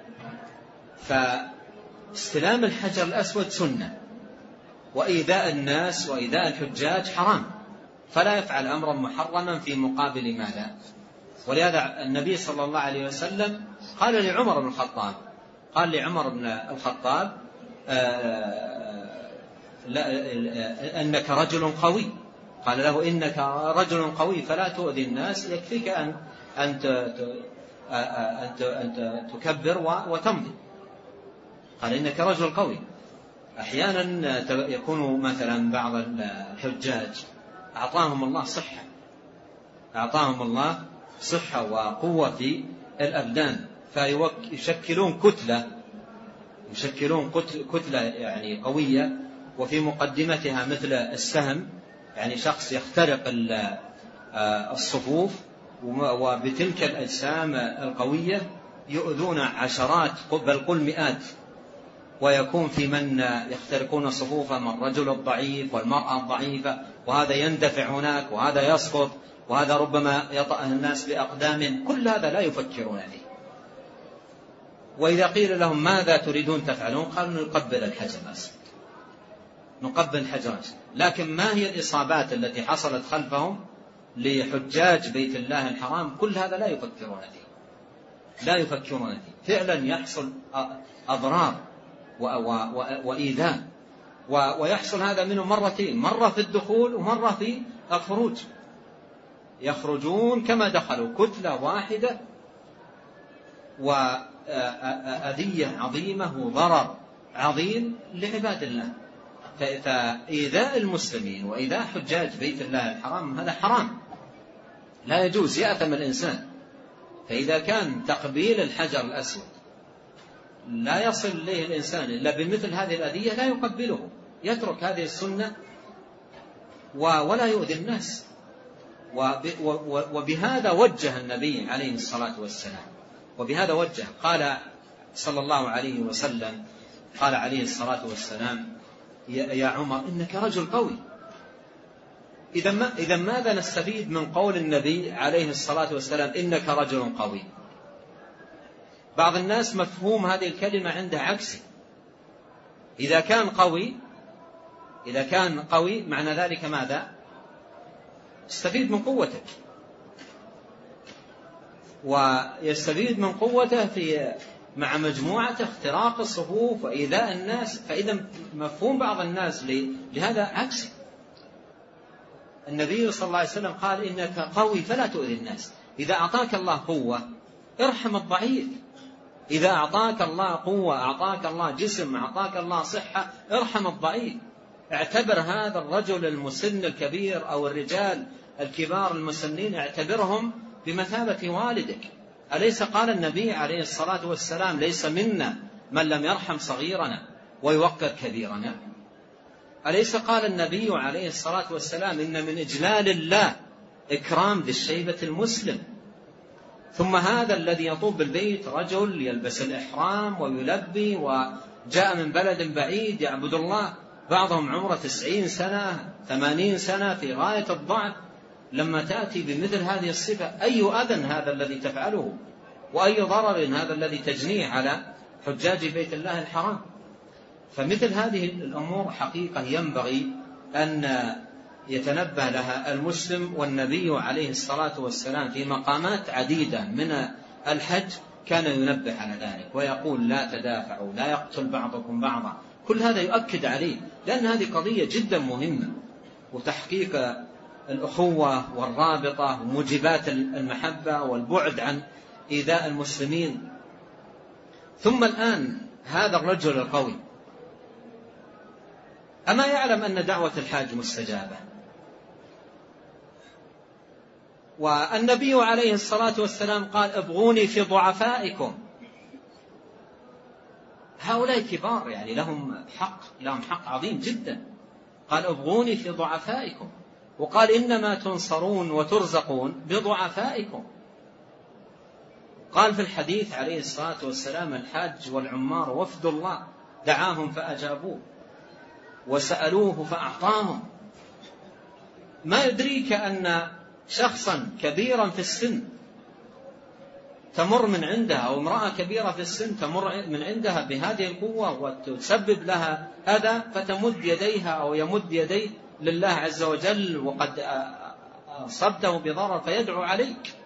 Speaker 2: فاستلام الحجر الأسود سنة، وإيذاء الناس وإيذاء الحجاج حرام، فلا يفعل أمرا محرما في مقابل ماذا؟ ولهذا النبي صلى الله عليه وسلم قال لعمر بن الخطاب قال لعمر بن الخطاب أنك رجل قوي قال له: إنك رجل قوي فلا تؤذي الناس، يكفيك أن أنت أن تكبر وتمضي. قال: إنك رجل قوي. أحيانا يكون مثلا بعض الحجاج أعطاهم الله صحة أعطاهم الله صحة وقوة في الأبدان، فيشكلون كتلة يشكلون كتلة يعني قوية، وفي مقدمتها مثل السهم، يعني شخص يخترق الصفوف، وبتلك الأجسام القوية يؤذون عشرات بل قل مئات، ويكون في من يخترقون صفوفهم الرجل الضعيف والمرأة الضعيفة، وهذا يندفع هناك وهذا يسقط وهذا ربما يطأ الناس بأقدام. كل هذا لا يفكرون فيه. وإذا قيل لهم ماذا تريدون تفعلون؟ قالوا: نقبل الحجر الأسود نقبل الحجر الأسود. لكن ما هي الإصابات التي حصلت خلفهم لحجاج بيت الله الحرام؟ كل هذا لا يفكرون فيه لا يفكرون فيه فعلا يحصل أضرار وإيذاء، ويحصل هذا منه مرتين، مرة في الدخول ومرة في الخروج. يخرجون كما دخلوا كتلة واحدة، وأذية عظيمة وضرر عظيم لعباد الله. فإيذاء المسلمين وإيذاء حجاج بيت الله الحرام هذا حرام، لا يجوز، يأثم الإنسان. فإذا كان تقبيل الحجر الأسود لا يصل إليه الإنسان إلا بمثل هذه الأذية لا يقبله، يترك هذه السنة ولا يؤذي الناس وبهذا وجه النبي عليه الصلاة والسلام، وبهذا وجه. قال صلى الله عليه وسلم، قال عليه الصلاة والسلام: يا عمر إنك رجل قوي. إذا ماذا نستفيد من قول النبي عليه الصلاة والسلام إنك رجل قوي؟ بعض الناس مفهوم هذه الكلمة عنده عكسي. إذا كان قوي إذا كان قوي معنى ذلك ماذا؟ يستفيد من قوتك، ويستفيد من قوته في مع مجموعة اختراق الصفوف وإيذاء الناس. فإذا مفهوم بعض الناس لهذا عكسي. النبي صلى الله عليه وسلم قال إنك قوي فلا تؤذي الناس. إذا أعطاك الله قوة ارحم الضعيف. إذا أعطاك الله قوة، أعطاك الله جسم، أعطاك الله صحة، ارحم الضعيف. اعتبر هذا الرجل المسن الكبير أو الرجال الكبار المسنين، اعتبرهم بمثابة والدك. أليس قال النبي عليه الصلاة والسلام: ليس منا من لم يرحم صغيرنا ويوقر كبيرنا؟ أليس قال النبي عليه الصلاة والسلام: إن من إجلال الله إكرام ذي الشيبة المسلم؟ ثم هذا الذي يطوف بالبيت رجل يلبس الإحرام ويلبي وجاء من بلد بعيد يعبد الله، بعضهم عمره تسعين سنة ثمانين سنة في غاية الضعف، لما تأتي بمثل هذه الصفة أي أذى هذا الذي تفعله، وأي ضرر هذا الذي تجنيه على حجاج بيت الله الحرام. فمثل هذه الأمور حقيقة ينبغي أن يتنبه لها المسلم. والنبي عليه الصلاة والسلام في مقامات عديدة من الحج كان ينبه على ذلك ويقول: لا تدافعوا، لا يقتل بعضكم بعضا. كل هذا يؤكد عليه، لأن هذه قضية جدا مهمة، وتحقيق الأخوة والرابطة وموجبات المحبة والبعد عن إيذاء المسلمين. ثم الآن هذا الرجل القوي أما يعلم أن دعوة الحاج مستجابة؟ والنبي عليه الصلاة والسلام قال: ابغوني في ضعفائكم. هؤلاء كبار، يعني لهم حق لهم حق عظيم جدا. قال: ابغوني في ضعفائكم. وقال: إنما تنصرون وترزقون بضعفائكم. قال في الحديث عليه الصلاة والسلام: الحاج والعمار وفد الله، دعاهم فأجابوه وسألوه فأعطاهم. ما يدريك أن شخصا كبيرا في السن تمر من عندها، أو امرأة كبيرة في السن تمر من عندها بهذه القوة وتسبب لها أذى، فتمد يديها أو يمد يديه لله عز وجل وقد أصبته بضرر فيدعو عليك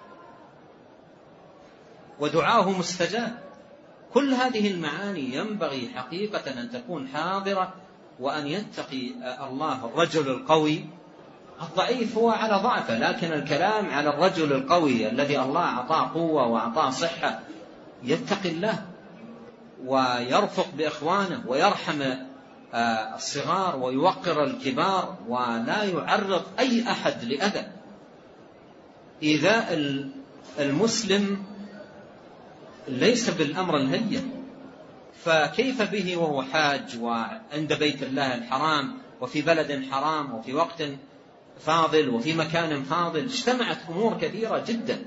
Speaker 2: ودعاه مستجاب. كل هذه المعاني ينبغي حقيقة أن تكون حاضرة، وأن يتقي الله الرجل القوي. الضعيف هو على ضعفه، لكن الكلام على الرجل القوي الذي الله أعطاه قوة وأعطاه صحة، يتقي الله ويرفق بإخوانه ويرحم الصغار ويوقر الكبار، ولا يعرض أي أحد لأذى. إيذاء المسلم ليس بالأمر الهين، فكيف به وهو حاج وعند بيت الله الحرام وفي بلد حرام وفي وقت فاضل وفي مكان فاضل؟ اجتمعت أمور كثيرة جدا.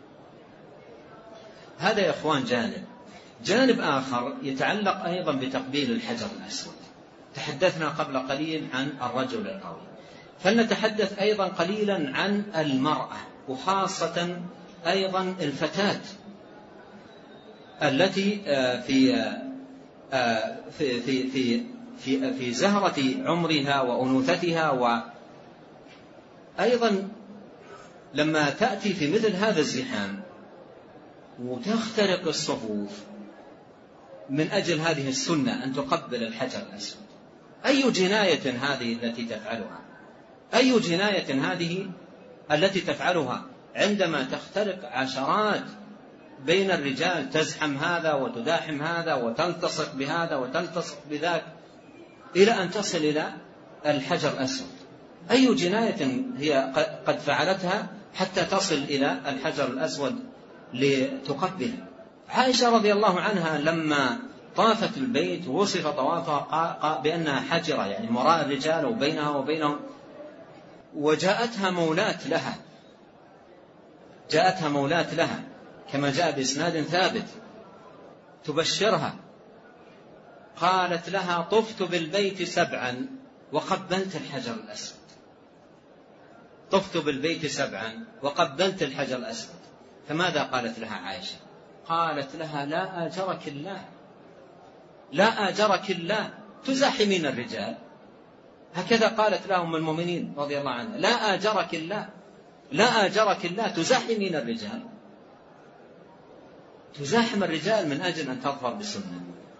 Speaker 2: هذا يا إخوان جانب. جانب آخر يتعلق أيضا بتقبيل الحجر الأسود. تحدثنا قبل قليل عن الرجل القوي، فلنتحدث أيضا قليلا عن المرأة، وخاصة أيضا الفتاة التي في في في في في, في زهرة عمرها وأنوثتها، وأيضا لما تأتي في مثل هذا الزحام وتخترق الصفوف من أجل هذه السنة أن تقبل الحجر الأسود. أي جناية هذه التي تفعلها؟ أي جناية هذه التي تفعلها عندما تخترق عشرات بين الرجال، تزحم هذا وتداحم هذا وتلتصق بهذا وتلتصق بذاك إلى أن تصل إلى الحجر الأسود؟ أي جناية هي قد فعلتها حتى تصل إلى الحجر الأسود لتقبله؟ عائشة رضي الله عنها لما طافت البيت وصف طوافها بأنها حجرة، يعني وراء الرجال وبينها وبينهم، وجاءتها مولاة لها جاءتها مولاة لها كما جاء بإسناد ثابت تبشرها، قالت لها: طفت بالبيت سبعا وقبلت الحجر الأسود. طفت بالبيت سبعا وقبلت الحجر الأسود. فماذا قالت لها عائشة؟ قالت لها: لا آجرك الله، لا آجرك الله، تزاحمين الرجال. هكذا قالت لهم المؤمنين رضي الله عنها: لا آجرك الله، لا آجرك الله، تزاحمين الرجال. تزاحم الرجال من أجل أن تظفر بسنة.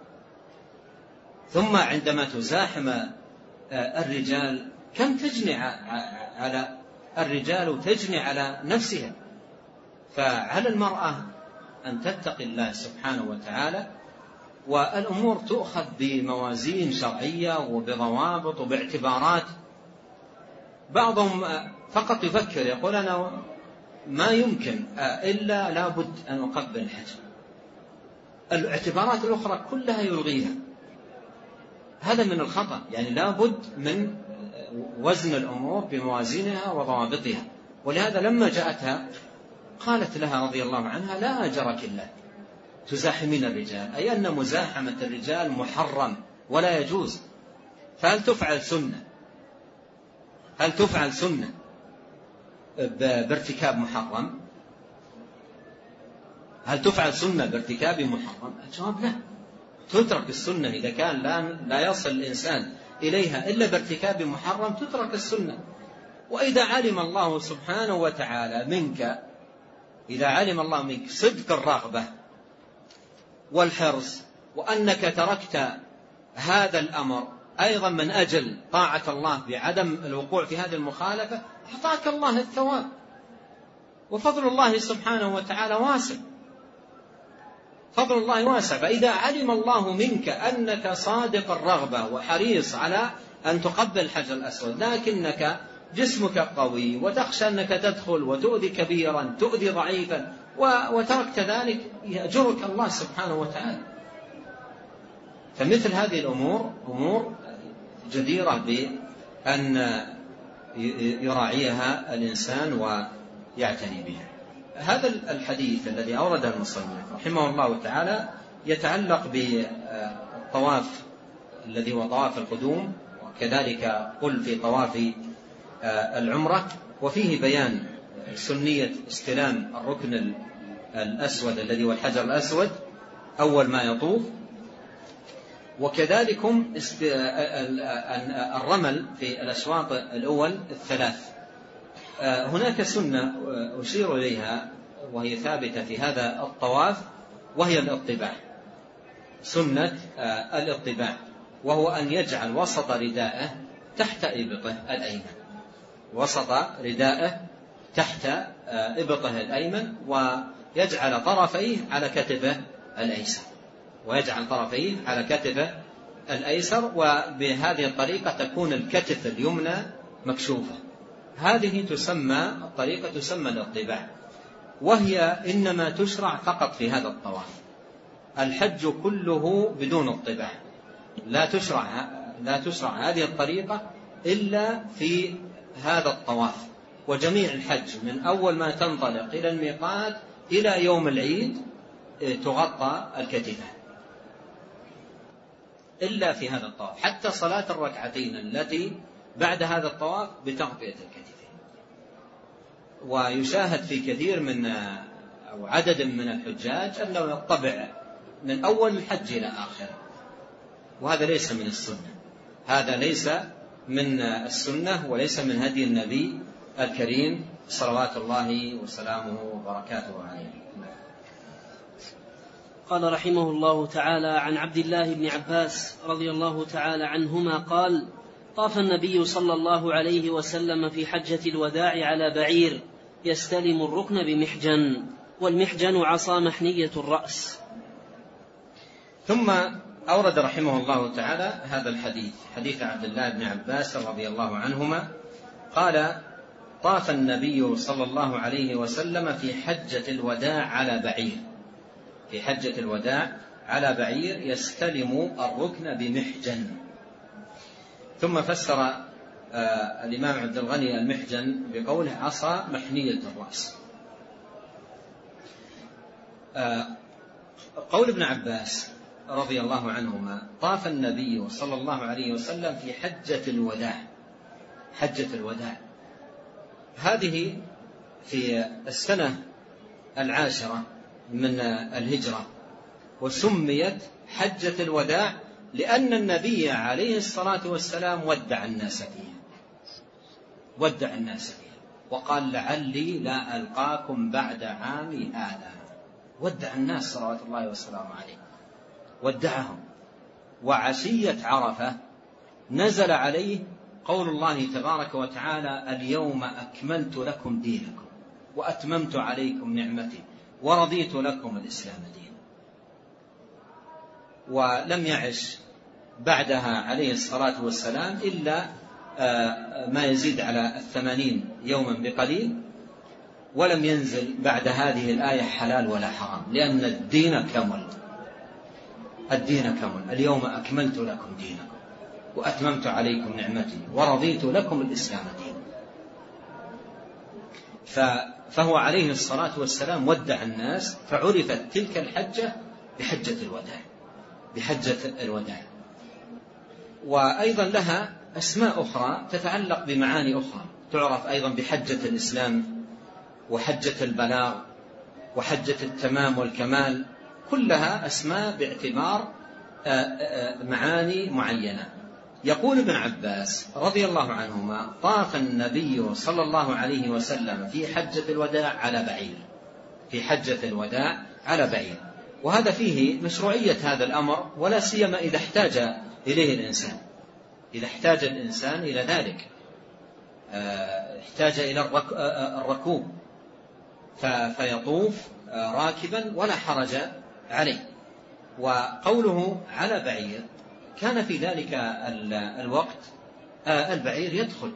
Speaker 2: ثم عندما تزاحم الرجال كم تجني على الرجال وتجني على نفسها. فعلى المرأة أن تتقي الله سبحانه وتعالى، والأمور تؤخذ بموازين شرعية وبضوابط وباعتبارات. بعضهم فقط يفكر يقول: أنا ما يمكن إلا لابد أن أقبل الحجر، الاعتبارات الأخرى كلها يلغيها. هذا من الخطأ، يعني لابد من وزن الأمور بموازينها وضوابطها. ولهذا لما جاءتها قالت لها رضي الله عنها: لا أجرك الله، تزاحمين الرجال، أي أن مزاحمة الرجال محرم ولا يجوز. فهل تفعل سنة؟ هل تفعل سنة بارتكاب محرم؟ هل تفعل سنة بارتكاب محرم؟ الجواب لا. تترك السنة إذا كان لا يصل الإنسان إليها إلا بارتكاب محرم، تترك السنة. وإذا علم الله سبحانه وتعالى منك، إذا علم الله منك صدق الرغبة والحرص، وأنك تركت هذا الأمر أيضا من أجل طاعة الله بعدم الوقوع في هذه المخالفة، أعطاك الله الثواب. وفضل الله سبحانه وتعالى واسع، فضل الله واسع. فإذا علم الله منك أنك صادق الرغبة وحريص على أن تقبل الحجر الأسود، لكنك جسمك قوي وتخشى أنك تدخل وتؤذي كبيرا تؤذي ضعيفا وتركت ذلك، يأجرك الله سبحانه وتعالى. فمثل هذه الأمور أمور جديرة بأن يراعيها الإنسان ويعتني بها. هذا الحديث الذي أورده المصنف رحمه الله تعالى يتعلق بالطواف الذي هو طواف القدوم، وكذلك قل في طواف العمرة، وفيه بيان سنية استلام الركن الأسود الذي هو الحجر الأسود أول ما يطوف، وكذلكم الرمل في الأشواط الأول الثلاث. هناك سنة أشير إليها وهي ثابتة في هذا الطواف، وهي الاطباع، سنة الاطباع، وهو أن يجعل وسط رداءه تحت إبطه الأيمن، وسط رداءه تحت إبطه الأيمن، ويجعل طرفيه على كتفه الأيسر، ويجعل طرفيه على كتفه الأيسر، وبهذه الطريقة تكون الكتف اليمنى مكشوفة. هذه تسمى الطريقة تسمى الاطباع، وهي إنما تشرع فقط في هذا الطواف. الحج كله بدون اطباع، لا تشرع لا تشرع هذه الطريقة إلا في هذا الطواف. وجميع الحج من أول ما تنطلق إلى الميقات إلى يوم العيد تغطى الكتفة، إلا في هذا الطواف. حتى صلاة الركعتين التي بعد هذا الطواف بتغطية الكتفين. ويشاهد في كثير من أو عدد من الحجاج أنه يطبع من أول الحج إلى آخره، وهذا ليس من السنة، هذا ليس من السنة وليس من هدي النبي الكريم صلوات الله وسلامه وبركاته عليه.
Speaker 1: قال رحمه الله تعالى: عن عبد الله بن عباس رضي الله تعالى عنهما قال: طاف النبي صلى الله عليه وسلم في حجة الوداع على بعير يستلم الركن بمحجن، والمحجن عصا محنية الرأس.
Speaker 2: ثم أورد رحمه الله تعالى هذا الحديث، حديث عبد الله بن عباس رضي الله عنهما قال: طاف النبي صلى الله عليه وسلم في حجة الوداع على بعير، في حجة الوداع على بعير يستلم الركن بمحجن. ثم فسر آه الإمام عبد الغني المحجن بقوله عصا محنية الرأس، قول ابن عباس رضي الله عنهما: طاف النبي صلى الله عليه وسلم في حجة الوداع. حجة الوداع هذه في السنة العاشرة من الهجرة، وسميت حجة الوداع لأن النبي عليه الصلاة والسلام ودع الناس فيها، ودع الناس فيها وقال: لعلي لا ألقاكم بعد عامي هذا. ودع الناس صلوات الله وسلامه عليه، ودعهم. وعشية عرفة نزل عليه قول الله تبارك وتعالى: اليوم أكملت لكم دينكم وأتممت عليكم نعمتي ورضيت لكم الإسلام دينا. ولم يعش بعدها عليه الصلاة والسلام إلا ما يزيد على الثمانين يوما بقليل، ولم ينزل بعد هذه الآية حلال ولا حرام، لأن الدين كمل. الدين كمل. اليوم أكملت لكم دينكم وأتممت عليكم نعمتي ورضيت لكم الإسلام دينا. فهو عليه الصلاة والسلام ودع الناس، فعرفت تلك الحجة بحجة الوداع، بحجة الوداع. وأيضا لها أسماء أخرى تتعلق بمعاني أخرى، تعرف أيضا بحجة الإسلام وحجة البلاغ وحجة التمام والكمال، كلها أسماء باعتبار معاني معينة. يقول ابن عباس رضي الله عنهما: طاف النبي صلى الله عليه وسلم في حجة الوداع على بعير. في حجة الوداع على بعير. وهذا فيه مشروعية هذا الأمر، ولا سيما إذا احتاج إليه الإنسان. إذا احتاج الإنسان إلى ذلك، احتاج إلى الركوب فيطوف راكبا ولا حرج عليه. وقوله على بعير كان في ذلك الوقت البعير يدخل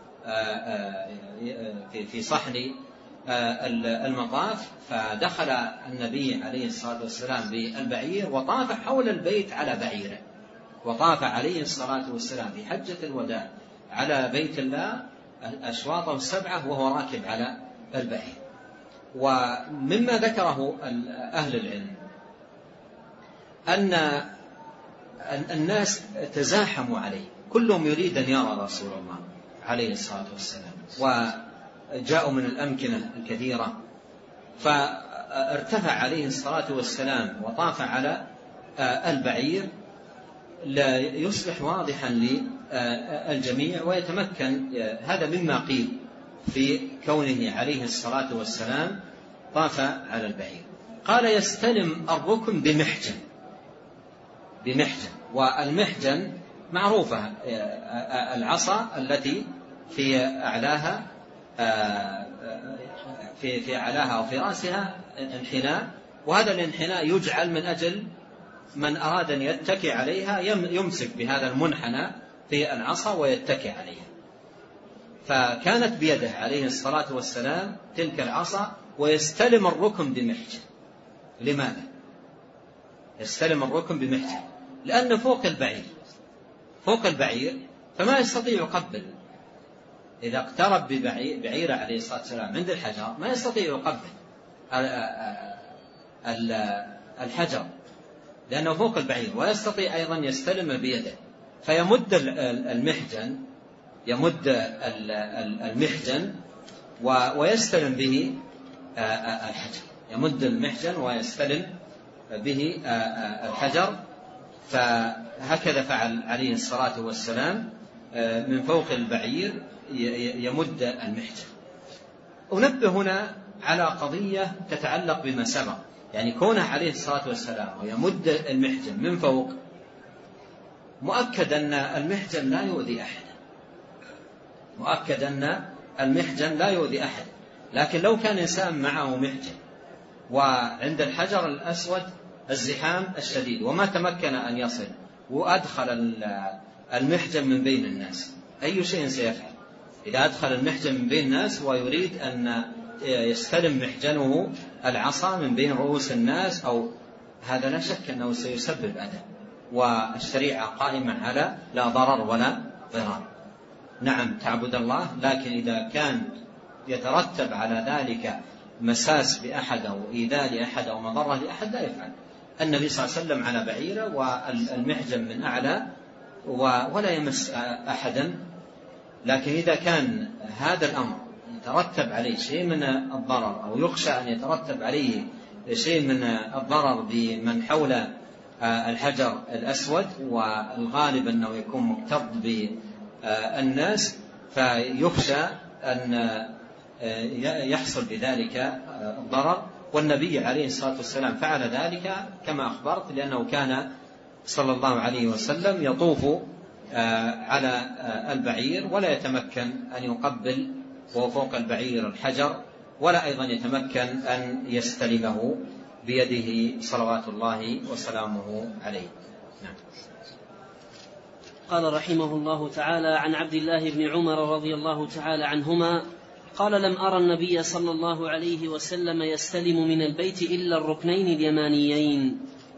Speaker 2: في صحن المطاف، فدخل النبي عليه الصلاة والسلام بالبعير وطاف حول البيت على بعيره. وطاف عليه الصلاة والسلام في حجة الوداع على بيت الله أشواطه السبعة وهو راكب على البعير. ومما ذكره أهل العلم أن الناس تزاحموا عليه، كلهم يريد أن يرى رسول الله عليه الصلاة والسلام، وجاءوا من الأمكنة الكثيرة، فارتفع عليه الصلاة والسلام وطاف على البعير ليصبح واضحا للجميع ويتمكن. هذا مما قيل في كونه عليه الصلاة والسلام طاف على البعير. قال: يستلم الركن بمحجن. بمحجن، والمحجن معروفة، العصا التي في أعلاها في في أعلاها أو في رأسها انحناء، وهذا الانحناء يجعل من أجل من أراد أن يتكي عليها يمسك بهذا المنحنى في العصا ويتكي عليها. فكانت بيده عليه الصلاة والسلام تلك العصا، ويستلم الركن بمحجن. لماذا يستلم الركن بمحجن؟ لأنه فوق البعير، فوق البعير فما يستطيع يقبل. إذا اقترب ببعيره عليه الصلاة والسلام عند الحجر ما يستطيع يقبل الحجر لأنه فوق البعير، ويستطيع أيضا يستلم بيده، فيمد المحجن يمد المحجن ويستلم به الحجر، يمد المحجن ويستلم به الحجر. فهكذا فعل عليه الصلاة والسلام من فوق البعير يمد المحجن. أنبه هنا على قضية تتعلق بما سبق، يعني كونه عليه الصلاة والسلام ويمد المحجن من فوق، مؤكد أن المحجن لا يؤذي أحد، مؤكد أن المحجن لا يؤذي أحد. لكن لو كان إنسان معه محجن وعند الحجر الأسود الزحام الشديد وما تمكن أن يصل وأدخل المحجن من بين الناس، أي شيء سيفعل؟ إذا أدخل المحجن من بين الناس ويريد أن يستلم محجنه العصا من بين رؤوس الناس، أو هذا لا شك أنه سيسبب أذى، والشريعة قائمة على لا ضرر ولا ضرار. نعم تعبد الله، لكن إذا كان يترتب على ذلك مساس بأحد أو إيذاء لأحد أو مضرة لأحد لا يفعل. النبي صلى الله عليه وسلم على بعيره والمحجم من أعلى ولا يمس أحدا. لكن إذا كان هذا الأمر يترتب عليه شيء من الضرر أو يخشى أن يترتب عليه شيء من الضرر بمن حول الحجر الأسود، والغالب أنه يكون مكتظ بالناس، فيخشى أن يحصل بذلك الضرر. والنبي عليه الصلاة والسلام فعل ذلك كما أخبرت، لأنه كان صلى الله عليه وسلم يطوف على البعير ولا يتمكن أن يقبل وهو فوق البعير الحجر، ولا أيضا يتمكن أن يستلمه بيده صلوات الله وسلامه عليه. نعم.
Speaker 1: قال رحمه الله تعالى: عن عبد الله بن عمر رضي الله تعالى عنهما قال: لم أرى النبي صلى الله عليه وسلم يستلم من البيت إلا الركنين اليمانيين.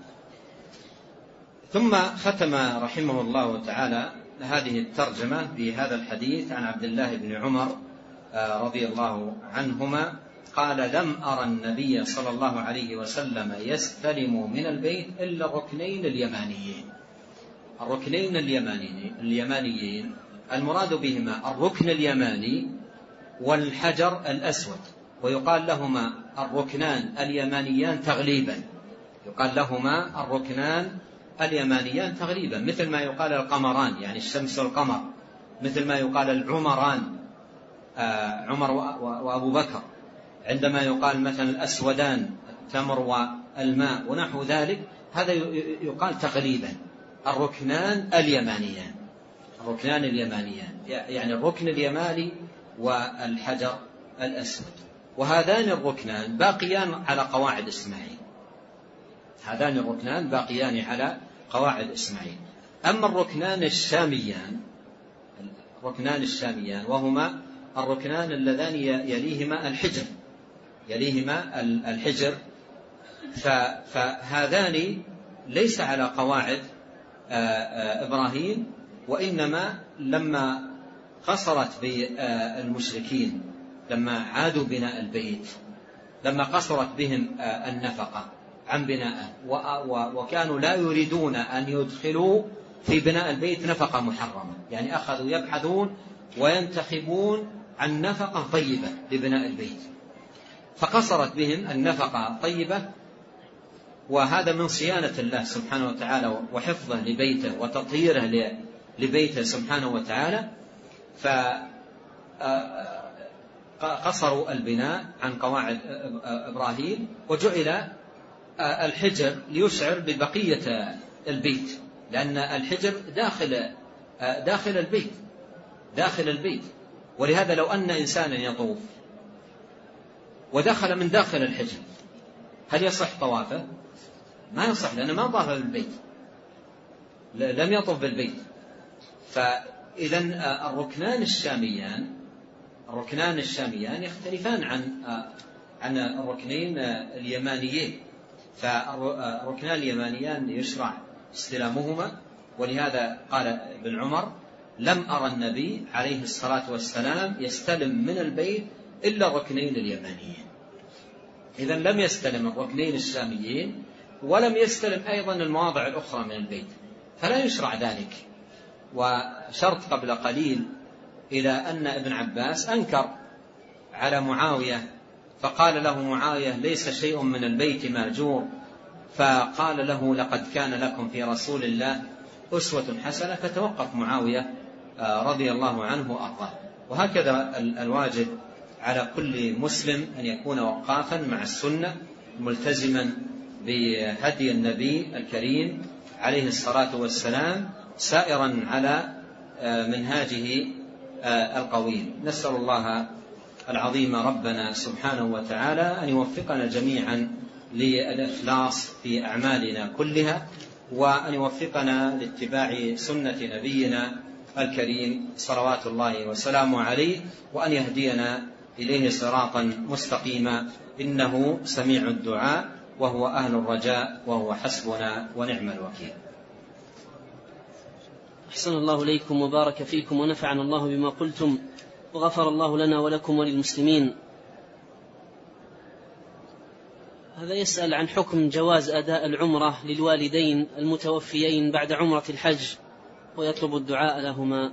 Speaker 2: ثم ختم رحمه الله تعالى هذه الترجمة بهذا الحديث عن عبد الله بن عمر رضي الله عنهما قال: لم أرى النبي صلى الله عليه وسلم يستلم من البيت إلا الركنين اليمانيين. الركنين اليمانيين المراد بهما الركن اليماني والحجر الأسود، ويقال لهما الركنان اليمانيان تغليبا، يقال لهما الركنان اليمانيان تغليبا، مثل ما يقال القمران، يعني الشمس والقمر، مثل ما يقال العمران، آه عمر وأبو بكر، عندما يقال مثلا الأسودان التمر والماء ونحو ذلك، هذا يقال تغليبا الركنان اليمانيان. الركنان اليمانيان يعني الركن اليماني والحجر الأسود، وهذان الركنان باقيان على قواعد إسماعيل. هذان الركنان باقيان على قواعد إسماعيل. أما الركنان الشاميان، الركنان الشاميان وهما الركنان اللذان يليهما الحجر، يليهما الحجر، فهذان ليس على قواعد إبراهيم، وإنما لما قصرت بالمشركين لما عادوا بناء البيت، لما قصرت بهم النفقة عن بنائه، وكانوا لا يريدون أن يدخلوا في بناء البيت نفقة محرمة، يعني أخذوا يبحثون وينتخبون عن نفقة طيبة لبناء البيت، فقصرت بهم النفقة الطيبة. وهذا من صيانة الله سبحانه وتعالى وحفظه لبيته وتطهيره لبيته سبحانه وتعالى، فقصروا البناء عن قواعد إبراهيم، وجعل الحجر ليشعر ببقية البيت، لأن الحجر داخل داخل البيت داخل البيت ولهذا لو أن إنسانا يطوف ودخل من داخل الحجر هل يصح طوافه؟ ما يصح، لأنه ما طاف بالبيت، لم يطوف بالبيت. فإذا الركنان الشاميان الركنان الشاميان يختلفان عن عن الركنين اليمانيين، فالركنان اليمانيان يشرع استلامهما، ولهذا قال ابن عمر: لم أرى النبي عليه الصلاة والسلام يستلم من البيت إلا الركنين اليمانيين. إذن لم يستلم الركنين الشاميين، ولم يستلم أيضا المواضع الأخرى من البيت، فلا يشرع ذلك. وشرط قبل قليل إلى أن ابن عباس أنكر على معاوية، فقال له معاوية: ليس شيء من البيت مأجور، فقال له: لقد كان لكم في رسول الله أسوة حسنة، فتوقف معاوية رضي الله عنه وأرضاه. وهكذا الواجب على كل مسلم أن يكون وقافا مع السنة، ملتزما بهدي النبي الكريم عليه الصلاة والسلام، سائرا على منهاجه القويم. نسأل الله العظيم ربنا سبحانه وتعالى أن يوفقنا جميعا للإخلاص في أعمالنا كلها، وأن يوفقنا لاتباع سنة نبينا الكريم صلوات الله وسلامه عليه، وأن يهدينا إليه صراطا مستقيما، إنه سميع الدعاء وهو أهل الرجاء وهو حسبنا ونعم الوكيل.
Speaker 1: أحسن الله إليكم وبارك فيكم ونفعنا الله بما قلتم، وغفر الله لنا ولكم وللمسلمين. هذا يسأل عن حكم جواز أداء العمرة للوالدين المتوفيين بعد عمرة الحج ويطلب الدعاء لهما.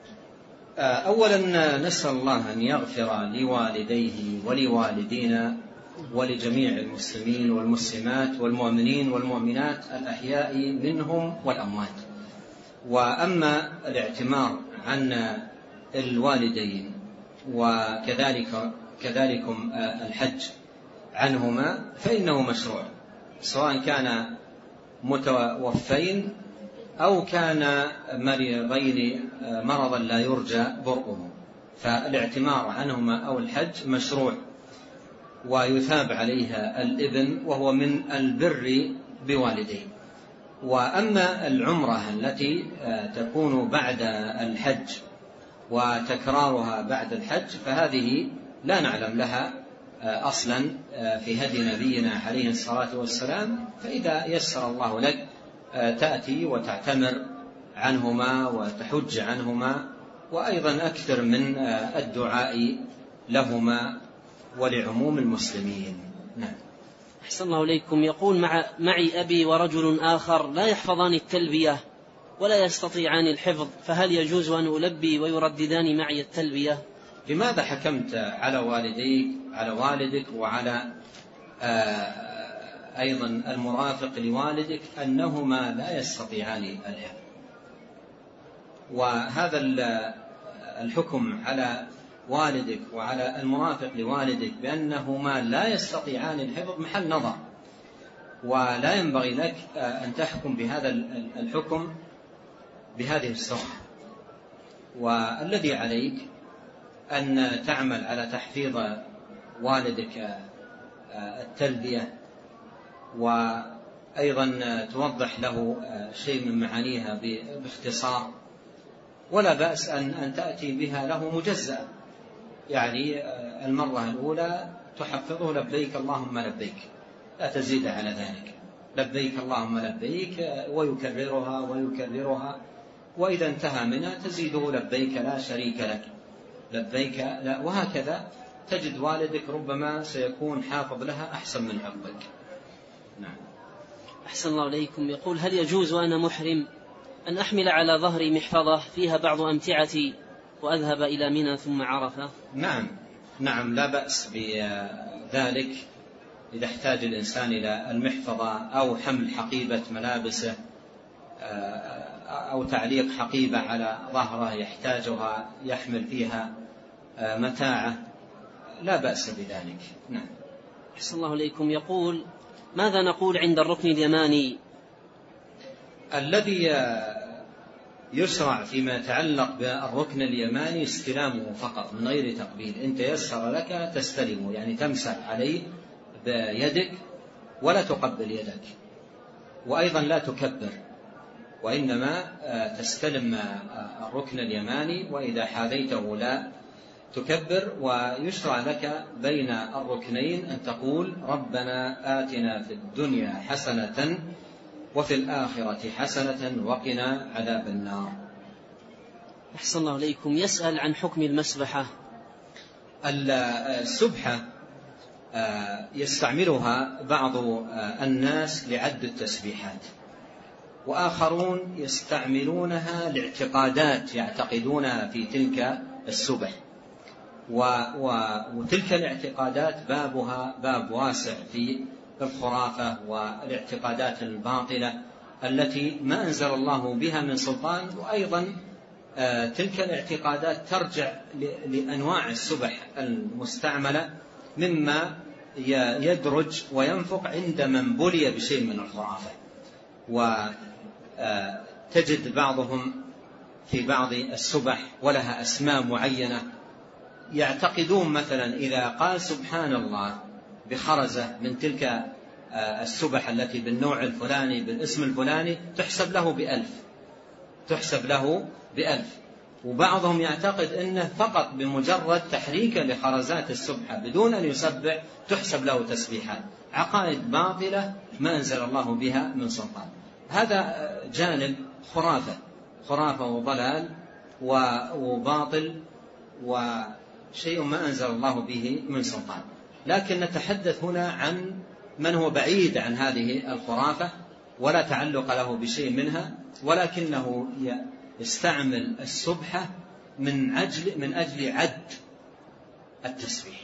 Speaker 2: أولا نسأل الله أن يغفر لوالديه ولوالدينا ولجميع المسلمين والمسلمات والمؤمنين والمؤمنات الأحياء منهم والأموات. وأما الاعتمار عن الوالدين وكذلك كذلكم الحج عنهما فإنه مشروع، سواء كان متوفين أو كان مريضين مرضا لا يرجى برؤه، فالاعتمار عنهما أو الحج مشروع ويثاب عليها الابن وهو من البر بوالديه. وأما العمرة التي تكون بعد الحج وتكرارها بعد الحج فهذه لا نعلم لها أصلا في هدي نبينا عليه الصلاة والسلام، فإذا يسر الله لك تأتي وتعتمر عنهما وتحج عنهما، وأيضا أكثر من الدعاء لهما ولعموم المسلمين. نعم.
Speaker 1: أحسن الله إليكم. يقول مع معي أبي ورجل آخر لا يحفظان التلبية ولا يستطيعان الحفظ، فهل يجوز أن ألبي ويرددان معي التلبية؟
Speaker 2: لماذا حكمت على والديك على والدك وعلى آه أيضا المرافق لوالدك أنهما لا يستطيعان الحفظ؟ وهذا الحكم على والدك وعلى المرافق لوالدك بأنهما لا يستطيعان الحفظ محل نظر، ولا ينبغي لك أن تحكم بهذا الحكم بهذه الصورة. والذي عليك أن تعمل على تحفيظ والدك التلبية، وأيضا توضح له شيء من معانيها باختصار، ولا بأس أن تأتي بها له مجزأة. يعني المرة الأولى تحفظه لبيك اللهم لبيك، لا تزيد على ذلك، لبيك اللهم لبيك، ويكررها ويكررها، وإذا انتهى منها تزيده لبيك لا شريك لك، لبيك لا، وهكذا تجد والدك ربما سيكون حافظ لها أحسن من حفظك. نعم.
Speaker 1: أحسن الله إليكم. يقول هل يجوز وأنا محرم أن أحمل على ظهري محفظة فيها بعض أمتعتي وأذهب إلى منى ثم عرفة؟
Speaker 2: نعم نعم لا بأس بذلك إذا احتاج الإنسان إلى المحفظة أو حمل حقيبة ملابسه أو تعليق حقيبة على ظهره يحتاجها يحمل فيها متاعه، لا بأس بذلك. نعم.
Speaker 1: أحسن الله إليكم. يقول ماذا نقول عند الركن اليماني؟
Speaker 2: الذي يشرع فيما يتعلق بالركن اليماني استلامه فقط من غير تقبيل. إن تيسر لك تستلمه، يعني تمسح عليه بيدك ولا تقبل يدك، وأيضا لا تكبر، وإنما تستلم الركن اليماني، وإذا حاذيته لا تكبر. ويشرع لك بين الركنين أن تقول ربنا آتنا في الدنيا حسنة وفي الآخرة حسنة وقنا عذاب النار.
Speaker 1: أحسن الله إليكم. يسأل عن حكم المسبحة.
Speaker 2: السبحة يستعملها بعض الناس لعد التسبيحات، وآخرون يستعملونها لاعتقادات يعتقدونها في تلك السبح، وتلك الاعتقادات بابها باب واسع في الخرافة والاعتقادات الباطلة التي ما أنزل الله بها من سلطان. وأيضا تلك الاعتقادات ترجع لأنواع السبح المستعملة مما يدرج وينفق عند من بلي بشيء من الخرافة. وتجد بعضهم في بعض السبح ولها أسماء معينة، يعتقدون مثلا إذا قال سبحان الله بخرزة من تلك السبح التي بالنوع الفلاني بالاسم الفلاني تحسب له بألف، تحسب له بألف. وبعضهم يعتقد أنه فقط بمجرد تحريك لخرزات السبحة بدون أن يسبح تحسب له تسبيحات. عقائد باطلة ما أنزل الله بها من سلطان. هذا جانب خرافة خرافة وضلال وباطل وشيء ما أنزل الله به من سلطان. لكن نتحدث هنا عن من هو بعيد عن هذه الخرافة ولا تعلق له بشيء منها، ولكنه يستعمل السبحة من أجل من أجل عد التسبيح،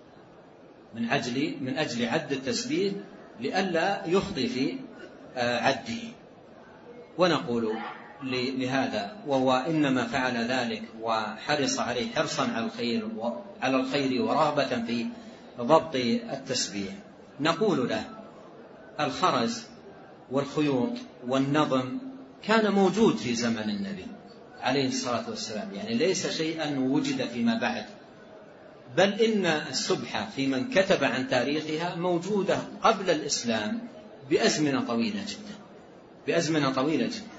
Speaker 2: من أجل من أجل عد التسبيح لئلا يخطئ في عده. ونقول لهذا وهو إنما فعل ذلك وحرص عليه حرصا على الخير وعلى الخير ورغبة في ضبط التسبيح، نقول له الخرز والخيوط والنظم كان موجود في زمن النبي عليه الصلاة والسلام، يعني ليس شيئا وجد فيما بعد، بل إن السبحة في من كتب عن تاريخها موجودة قبل الإسلام بأزمنة طويلة جدا بأزمنة طويلة جدا.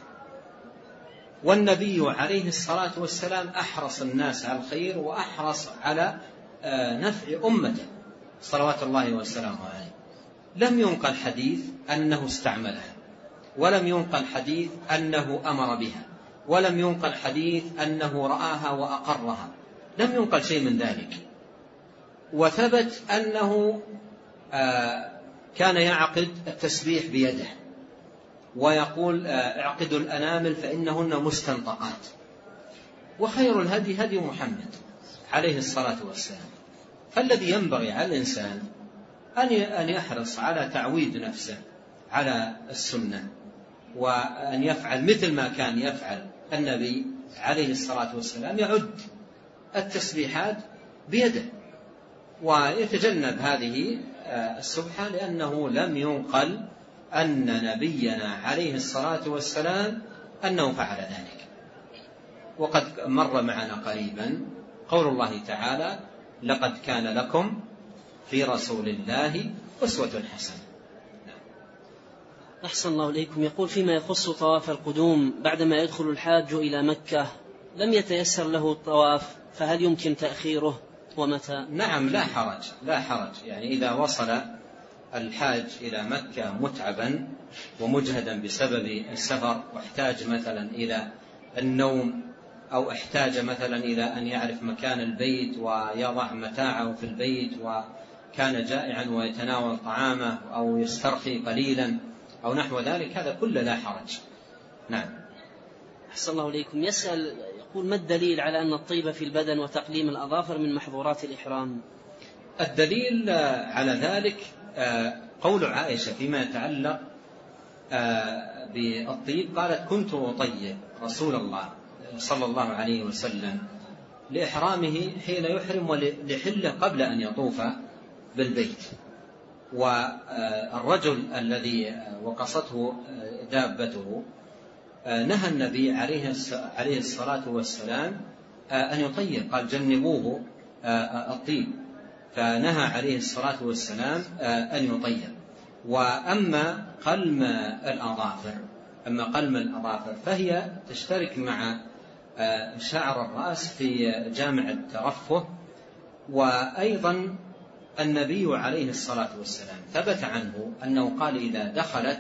Speaker 2: والنبي عليه الصلاة والسلام أحرص الناس على الخير وأحرص على نفع أمته صلوات الله وسلامه عليه. لم ينقل حديث أنه استعملها، ولم ينقل حديث أنه أمر بها، ولم ينقل حديث أنه رآها وأقرها، لم ينقل شيء من ذلك. وثبت أنه كان يعقد التسبيح بيده ويقول اعقدوا الأنامل فإنهن مستنطقات. وخير الهدي هدي محمد عليه الصلاة والسلام. فالذي ينبغي على الإنسان أن يحرص على تعويد نفسه على السنة، وأن يفعل مثل ما كان يفعل النبي عليه الصلاة والسلام، يعد التسبيحات بيده ويتجنب هذه السبحة، لأنه لم ينقل أن نبينا عليه الصلاة والسلام أنه فعل ذلك. وقد مر معنا قريبا قول الله تعالى لقد كان لكم في رسول الله أسوة حسنة.
Speaker 1: أحسن الله إليكم. يقول فيما يخص طواف القدوم بعدما يدخل الحاج إلى مكة لم يتيسر له الطواف، فهل يمكن تأخيره ومتى؟
Speaker 2: نعم لا حرج لا حرج يعني إذا وصل الحاج إلى مكة متعبا ومجهدا بسبب السفر، واحتاج مثلا إلى النوم، أو احتاج مثلا إلى أن يعرف مكان البيت ويضع متاعه في البيت، وكان جائعا ويتناول طعامه أو يسترخي قليلا أو نحو ذلك، هذا كله لا حرج. نعم.
Speaker 1: أحسن الله إليكم. يسأل يقول ما الدليل على أن الطيب في البدن وتقليم الأظافر من محظورات الإحرام؟
Speaker 2: الدليل على ذلك قول عائشة فيما يتعلق بالطيب، قالت كنت أطيب رسول الله صلى الله عليه وسلم لإحرامه حين يحرم ولحله قبل أن يطوف بالبيت. والرجل الذي وقصته دابته نهى النبي عليه الصلاة والسلام أن يطيب، قال جنبوه الطيب، فنهى عليه الصلاة والسلام أن يطيب. وأما قلم الأظافر أما قلم الأظافر فهي تشترك مع شعر الرأس في جامع الترفه. وأيضا النبي عليه الصلاة والسلام ثبت عنه أنه قال إذا دخلت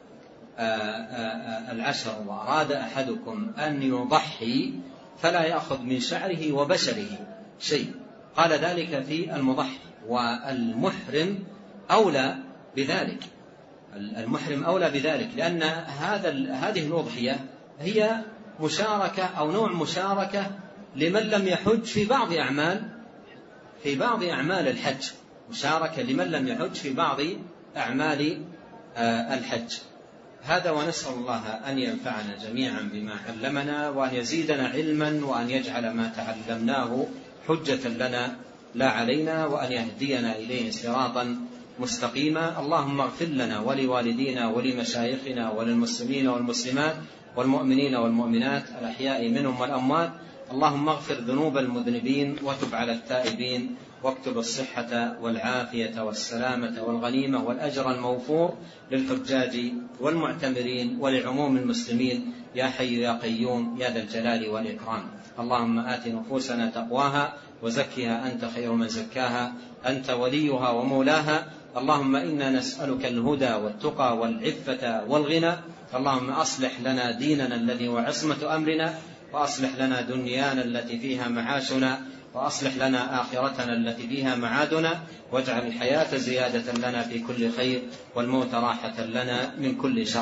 Speaker 2: العشر وأراد أحدكم أن يضحي فلا يأخذ من شعره وبشره شيء، قال ذلك في المضحي. والمحرم أولى بذلك المحرم أولى بذلك لأن هذا هذه الأضحية هي مشاركة أو نوع مشاركة لمن لم يحج في بعض أعمال في بعض أعمال الحج، مشاركة لمن لم يحج في بعض أعمال الحج. هذا، ونسأل الله أن ينفعنا جميعا بما علمنا، وأن يزيدنا علما، وأن يجعل ما تعلمناه حجة لنا لا علينا، وأن يهدينا إليه صراطا مستقيما. اللهم اغفر لنا ولوالدينا ولمشايخنا وللمسلمين والمسلمات والمؤمنين والمؤمنات الأحياء منهم والأموات. اللهم اغفر ذنوب المذنبين وتب على التائبين، واكتب الصحة والعافية والسلامة والغنيمة والأجر الموفور للحجاج والمعتمرين ولعموم المسلمين يا حي يا قيوم يا ذا الجلال والإكرام. اللهم آت نفوسنا تقواها وزكها أنت خير من زكاها أنت وليها ومولاها. اللهم إنا نسألك الهدى والتقى والعفة والغنى. اللهم أصلح لنا ديننا الذي هو عصمة أمرنا، وأصلح لنا دنيانا التي فيها معاشنا، وأصلح لنا آخرتنا التي فيها معادنا، واجعل الحياة زيادة لنا في كل خير والموت راحة لنا من كل شر.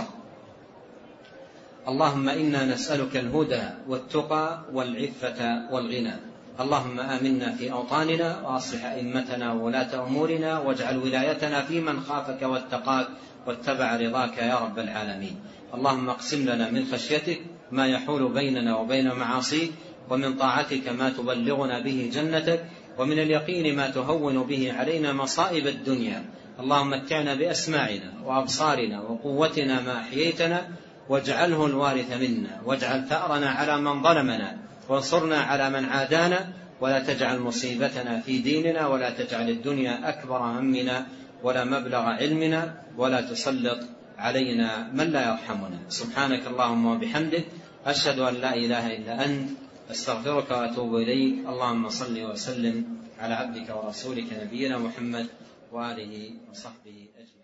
Speaker 2: اللهم إنا نسألك الهدى والتقى والعفة والغنى. اللهم آمنا في أوطاننا، وأصلح أئمتنا وولاة أمورنا، واجعل ولايتنا في من خافك واتقاك واتبع رضاك يا رب العالمين. اللهم اقسم لنا من خشيتك ما يحول بيننا وبين معاصيك، ومن طاعتك ما تبلغنا به جنتك، ومن اليقين ما تهون به علينا مصائب الدنيا. اللهم متعنا بأسماعنا وأبصارنا وقوتنا ما أحييتنا، واجعله الوارث منا، واجعل ثأرنا على من ظلمنا، وانصرنا على من عادانا، ولا تجعل مصيبتنا في ديننا، ولا تجعل الدنيا أكبر همنا ولا مبلغ علمنا، ولا تسلط علينا من لا يرحمنا. سبحانك اللهم وبحمدك، أشهد أن لا إله إلا أنت، أستغفرك وأتوب إليك. اللهم صل وسلم على عبدك ورسولك نبينا محمد وآله وصحبه أجمعين.